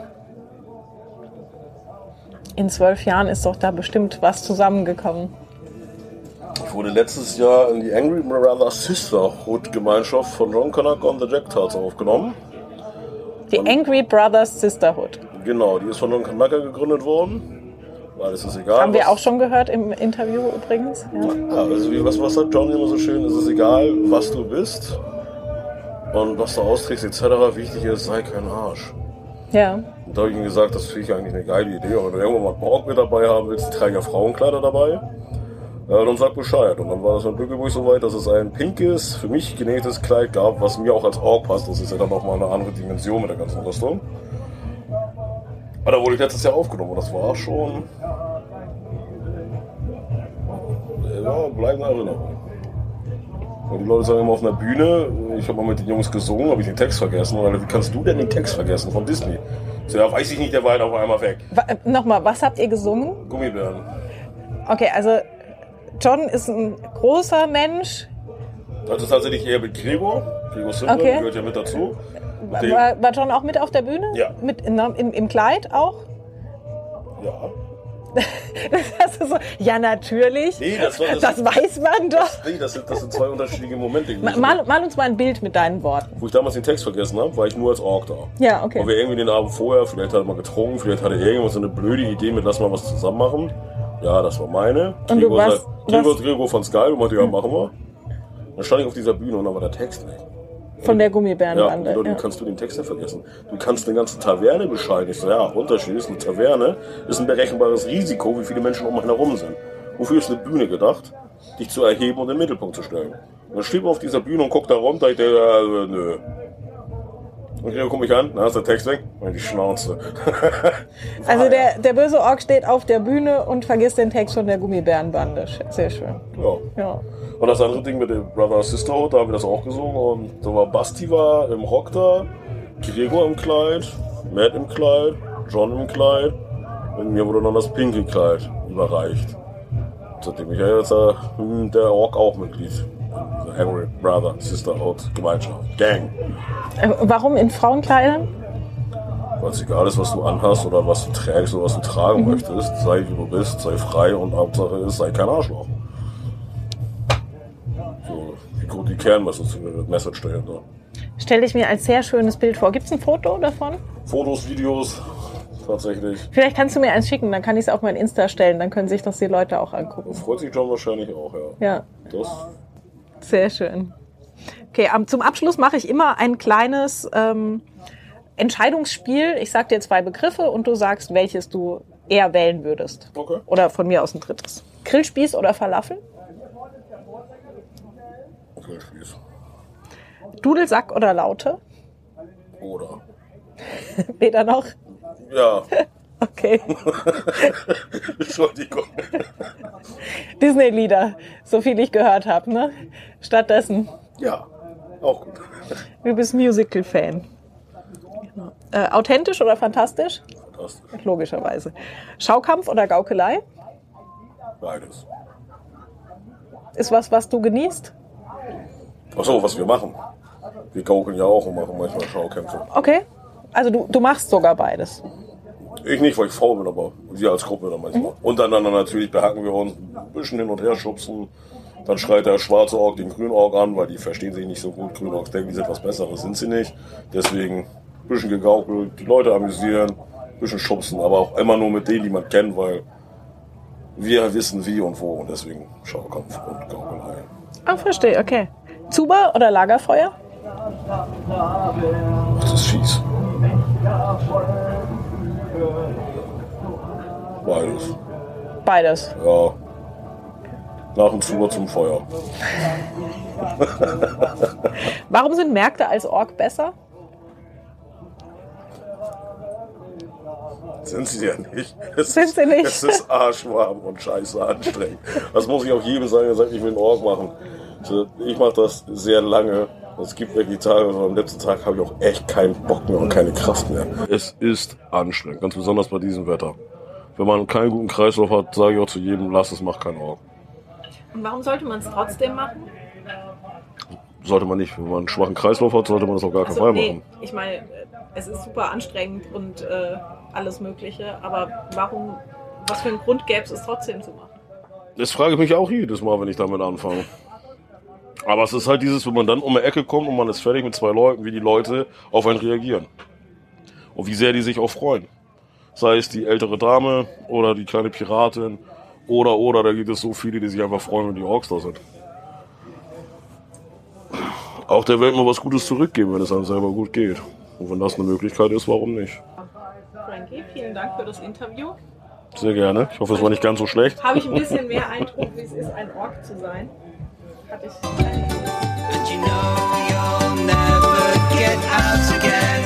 Speaker 1: In 12 Jahren ist doch da bestimmt was zusammengekommen.
Speaker 2: Ich wurde letztes Jahr in die Angry Brothers Sisterhood Gemeinschaft von John Kanaka und The Jacktarts aufgenommen.
Speaker 1: Die Angry Brothers Sisterhood.
Speaker 2: Genau, die ist von John Kanaka gegründet worden. Weil es ist egal.
Speaker 1: Haben wir auch schon gehört im Interview übrigens. Ja.
Speaker 2: Also was sagt John immer so schön, es ist egal, was du bist und was du austrägst etc. Wichtig ist, sei kein Arsch.
Speaker 1: Ja.
Speaker 2: Und da habe ich ihm gesagt, das finde ich eigentlich eine geile Idee. Aber wenn du irgendwann mal einen Ork mit dabei haben willst, die tragen ja Frauenkleider dabei. Dann sag Bescheid. Und dann war das in Lüneburg so weit, dass es ein pinkes, für mich genähtes Kleid gab, was mir auch als Ork passt. Das ist ja dann nochmal eine andere Dimension mit der ganzen Rüstung. Aber da wurde ich letztes Jahr aufgenommen und das war schon... Ja, bleibende Erinnerung. Und die Leute sagen immer auf einer Bühne, ich habe mal mit den Jungs gesungen, habe ich den Text vergessen. Und wie kannst du denn den Text vergessen von Disney? Ich so, ja, weiß ich nicht, der war halt auf einmal weg.
Speaker 1: Nochmal, was habt ihr gesungen?
Speaker 2: Gummibären.
Speaker 1: Okay, also John ist ein großer Mensch.
Speaker 2: Das ist tatsächlich eher mit Gregor. Gregor Simple,
Speaker 1: Okay.
Speaker 2: gehört ja mit dazu.
Speaker 1: War John auch mit auf der Bühne?
Speaker 2: Ja.
Speaker 1: Im Kleid auch?
Speaker 2: Ja.
Speaker 1: Das ist so, ja, natürlich.
Speaker 2: Nee, das
Speaker 1: weiß man doch.
Speaker 2: Das sind zwei unterschiedliche Momente gewesen.
Speaker 1: Mal uns mal ein Bild mit deinen Worten.
Speaker 2: Wo ich damals den Text vergessen habe, war ich nur als Ork da.
Speaker 1: Ja, okay.
Speaker 2: Und wir irgendwie den Abend vorher, vielleicht hat er mal getrunken, vielleicht hatte er irgendwas so eine blöde Idee mit, lass mal was zusammen machen. Ja, das war meine.
Speaker 1: Und du warst...
Speaker 2: Gregor fand's geil und meinte, ja, machen wir. Dann stand ich auf dieser Bühne und dann war der Text weg.
Speaker 1: Von der Gummibärenbande.
Speaker 2: Ja, kannst du den Text ja vergessen. Du kannst eine ganze Taverne bescheiden. Ich so, ja, Unterschied ist, eine Taverne ist ein berechenbares Risiko, wie viele Menschen um einen herum sind. Wofür ist eine Bühne gedacht? Dich zu erheben und in den Mittelpunkt zu stellen. Und dann steht man auf dieser Bühne und guckt da runter, ich denke, nö. Und Gregor guckt mich an, na, ist der Text weg? Und die Schnauze.
Speaker 1: Also der böse Ork steht auf der Bühne und vergisst den Text von der Gummibärenbande. Sehr schön. Ja.
Speaker 2: Und das andere Ding mit dem Brother Sisterhood, da haben wir das auch gesungen. Und da war Basti im Rock da, Gregor im Kleid, Matt im Kleid, John im Kleid. Und mir wurde dann das pinke Kleid überreicht. Seitdem ich ja jetzt der Ork auch Mitglied in dieser Angry Brother Sisterhood Gemeinschaft. Gang.
Speaker 1: Warum in Frauenkleidern?
Speaker 2: Weil es egal ist, was du anhast oder was du trägst oder was du tragen möchtest. Sei wie du bist, sei frei und Hauptsache ist, sei kein Arschloch. So, die Kernmessage dahinter.
Speaker 1: Stelle ich mir als sehr schönes Bild vor. Gibt es ein Foto davon?
Speaker 2: Fotos, Videos, tatsächlich.
Speaker 1: Vielleicht kannst du mir eins schicken, dann kann ich es auf mein Insta stellen. Dann können sich das die Leute auch angucken.
Speaker 2: Das freut sich John wahrscheinlich auch, ja.
Speaker 1: Ja.
Speaker 2: Das
Speaker 1: Sehr schön. Okay, zum Abschluss mache ich immer ein kleines Entscheidungsspiel. Ich sage dir 2 Begriffe und du sagst, welches du eher wählen würdest.
Speaker 2: Okay.
Speaker 1: Oder von mir aus ein drittes. Grillspieß oder Falafel?
Speaker 2: Grillspieß.
Speaker 1: Dudelsack oder Laute?
Speaker 2: Oder?
Speaker 1: Weder noch?
Speaker 2: Ja.
Speaker 1: Okay.
Speaker 2: Entschuldigung.
Speaker 1: Disney-Lieder, so viel ich gehört habe, ne? Stattdessen.
Speaker 2: Ja, auch gut.
Speaker 1: Du bist Musical-Fan. Genau. Authentisch oder fantastisch?
Speaker 2: Fantastisch.
Speaker 1: Logischerweise. Schaukampf oder Gaukelei?
Speaker 2: Beides.
Speaker 1: Ist was du genießt?
Speaker 2: Achso, was wir machen. Wir gaukeln ja auch und machen manchmal Schaukämpfe.
Speaker 1: Okay. Also du machst sogar beides.
Speaker 2: Ich nicht, weil ich faul bin, aber wir als Gruppe dann manchmal. Untereinander natürlich behaken wir uns, ein bisschen hin und her schubsen. Dann schreit der schwarze Ork den grünen Ork an, weil die verstehen sich nicht so gut. Grüne Orks denken, die sind was Besseres, sind sie nicht. Deswegen ein bisschen gegaukelt, die Leute amüsieren, ein bisschen schubsen, aber auch immer nur mit denen, die man kennt, weil wir wissen wie und wo. Und deswegen Schaukampf und Gaukelei.
Speaker 1: Ah, verstehe, okay. Zuba oder Lagerfeuer?
Speaker 2: Ach, das ist fies. Beides.
Speaker 1: Beides.
Speaker 2: Ja. Nach und zu zum Feuer.
Speaker 1: Warum sind Märkte als Ork besser?
Speaker 2: Sind sie ja nicht.
Speaker 1: Sind sie nicht?
Speaker 2: Es ist arschwarm und scheiße anstrengend. Das muss ich auch jedem sagen, der sagt, ich will einen Ork machen. Ich mache das sehr lange. Es gibt wirklich Tage, also am letzten Tag habe ich auch echt keinen Bock mehr und keine Kraft mehr. Es ist anstrengend, ganz besonders bei diesem Wetter. Wenn man keinen guten Kreislauf hat, sage ich auch zu jedem, lass es, mach keinen Ork.
Speaker 1: Und warum sollte man es trotzdem machen?
Speaker 2: Sollte man nicht. Wenn man einen schwachen Kreislauf hat, sollte man das auf gar keinen Fall machen.
Speaker 1: Ich meine, es ist super anstrengend und alles Mögliche, aber warum, was für einen Grund gäbe es trotzdem zu machen?
Speaker 2: Das frage ich mich auch jedes Mal, wenn ich damit anfange. Aber es ist halt dieses, wenn man dann um die Ecke kommt und man ist fertig mit 2 Leuten, wie die Leute auf einen reagieren. Und wie sehr die sich auch freuen. Sei es die ältere Dame oder die kleine Piratin oder, da gibt es so viele, die sich einfach freuen, wenn die Orks da sind. Auch der Welt mal was Gutes zurückgeben, wenn es einem selber gut geht. Und wenn das eine Möglichkeit ist, warum nicht?
Speaker 1: Frankie, vielen Dank für das Interview.
Speaker 2: Sehr gerne. Ich hoffe, es war nicht ganz so schlecht.
Speaker 1: Habe ich ein bisschen mehr Eindruck, wie es ist, ein Ork zu sein. Hatte ich
Speaker 4: And you know you'll never get out again.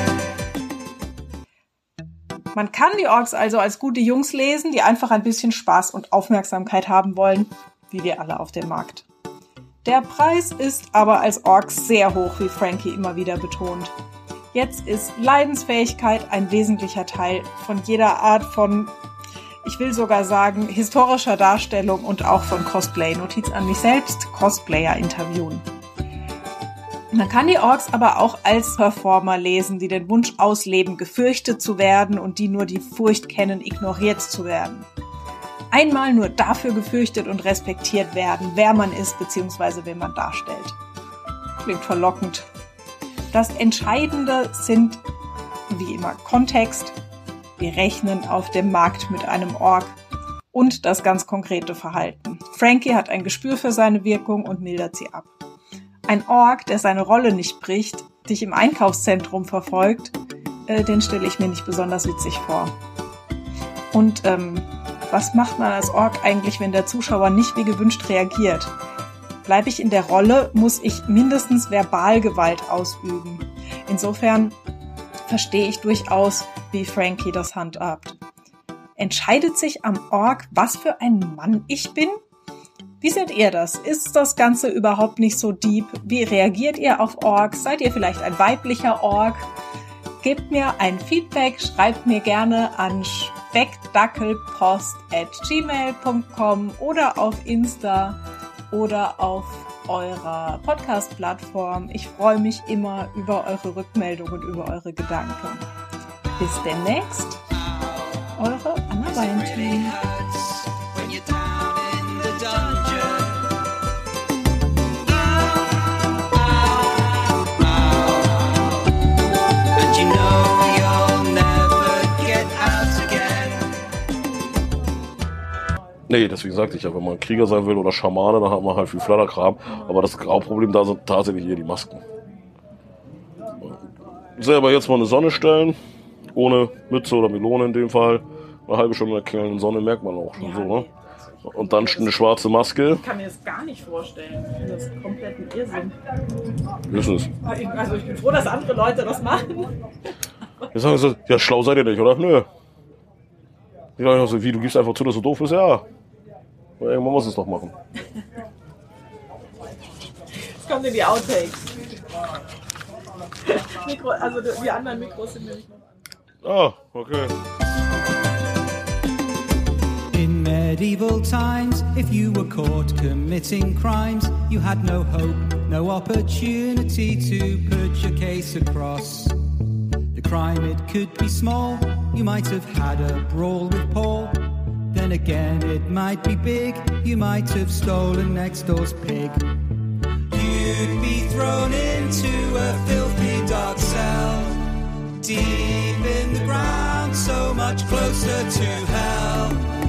Speaker 1: Man kann die Orks also als gute Jungs lesen, die einfach ein bisschen Spaß und Aufmerksamkeit haben wollen, wie wir alle auf dem Markt. Der Preis ist aber als Orks sehr hoch, wie Frankie immer wieder betont. Jetzt ist Leidensfähigkeit ein wesentlicher Teil von jeder Art von, ich will sogar sagen, historischer Darstellung und auch von Cosplay. Notiz an mich selbst, Cosplayer interviewen. Man kann die Orks aber auch als Performer lesen, die den Wunsch ausleben, gefürchtet zu werden und die nur die Furcht kennen, ignoriert zu werden. Einmal nur dafür gefürchtet und respektiert werden, wer man ist bzw. wen man darstellt. Klingt verlockend. Das Entscheidende sind, wie immer, Kontext. Wir rechnen auf dem Markt mit einem Ork und das ganz konkrete Verhalten. Frankie hat ein Gespür für seine Wirkung und mildert sie ab. Ein Ork, der seine Rolle nicht bricht, dich im Einkaufszentrum verfolgt, den stelle ich mir nicht besonders witzig vor. Und was macht man als Ork eigentlich, wenn der Zuschauer nicht wie gewünscht reagiert? Bleibe ich in der Rolle, muss ich mindestens Verbalgewalt ausüben. Insofern verstehe ich durchaus, wie Frankie das handhabt. Entscheidet sich am Ork, was für ein Mann ich bin? Wie seht ihr das? Ist das Ganze überhaupt nicht so deep? Wie reagiert ihr auf Orks? Seid ihr vielleicht ein weiblicher Ork? Gebt mir ein Feedback, schreibt mir gerne an speckdackelpost@gmail.com oder auf Insta oder auf eurer Podcast-Plattform. Ich freue mich immer über eure Rückmeldungen und über eure Gedanken. Bis demnächst, eure Anna Valentin.
Speaker 4: When you're down in the dungeon. And you know you'll never get out again.
Speaker 2: Nee, deswegen sagte ich ja, wenn man Krieger sein will oder Schamane, dann hat man halt viel Flatterkram. Aber das Hauptproblem da sind tatsächlich eher die Masken. Selber jetzt mal eine Sonne stellen, ohne Mütze oder Melone in dem Fall. Eine halbe Stunde in der knallenden Sonne merkt man auch schon
Speaker 1: Ja,
Speaker 2: so, ne? Und dann eine schwarze Maske.
Speaker 1: Ich kann mir das gar nicht vorstellen. Ich finde das komplett ein Irrsinn.
Speaker 2: Wissen es.
Speaker 1: Also ich bin froh, dass andere Leute das machen.
Speaker 2: Jetzt sagen sie, ja, schlau seid ihr nicht, oder? Nö. Die sagen so, wie, du gibst einfach zu, dass du doof bist? Ja. Aber irgendwann muss es doch machen.
Speaker 1: Jetzt kommen in die Outtakes. Also die anderen Mikros sind nämlich noch.
Speaker 2: Ah, okay.
Speaker 4: In medieval times, if you were caught committing crimes, you had no hope, no opportunity to put your case across. The crime, it could be small. You might have had a brawl with Paul. Then again, it might be big. You might have stolen next door's pig. You'd be thrown into a filthy dark cell, deep in the ground, so much closer to hell.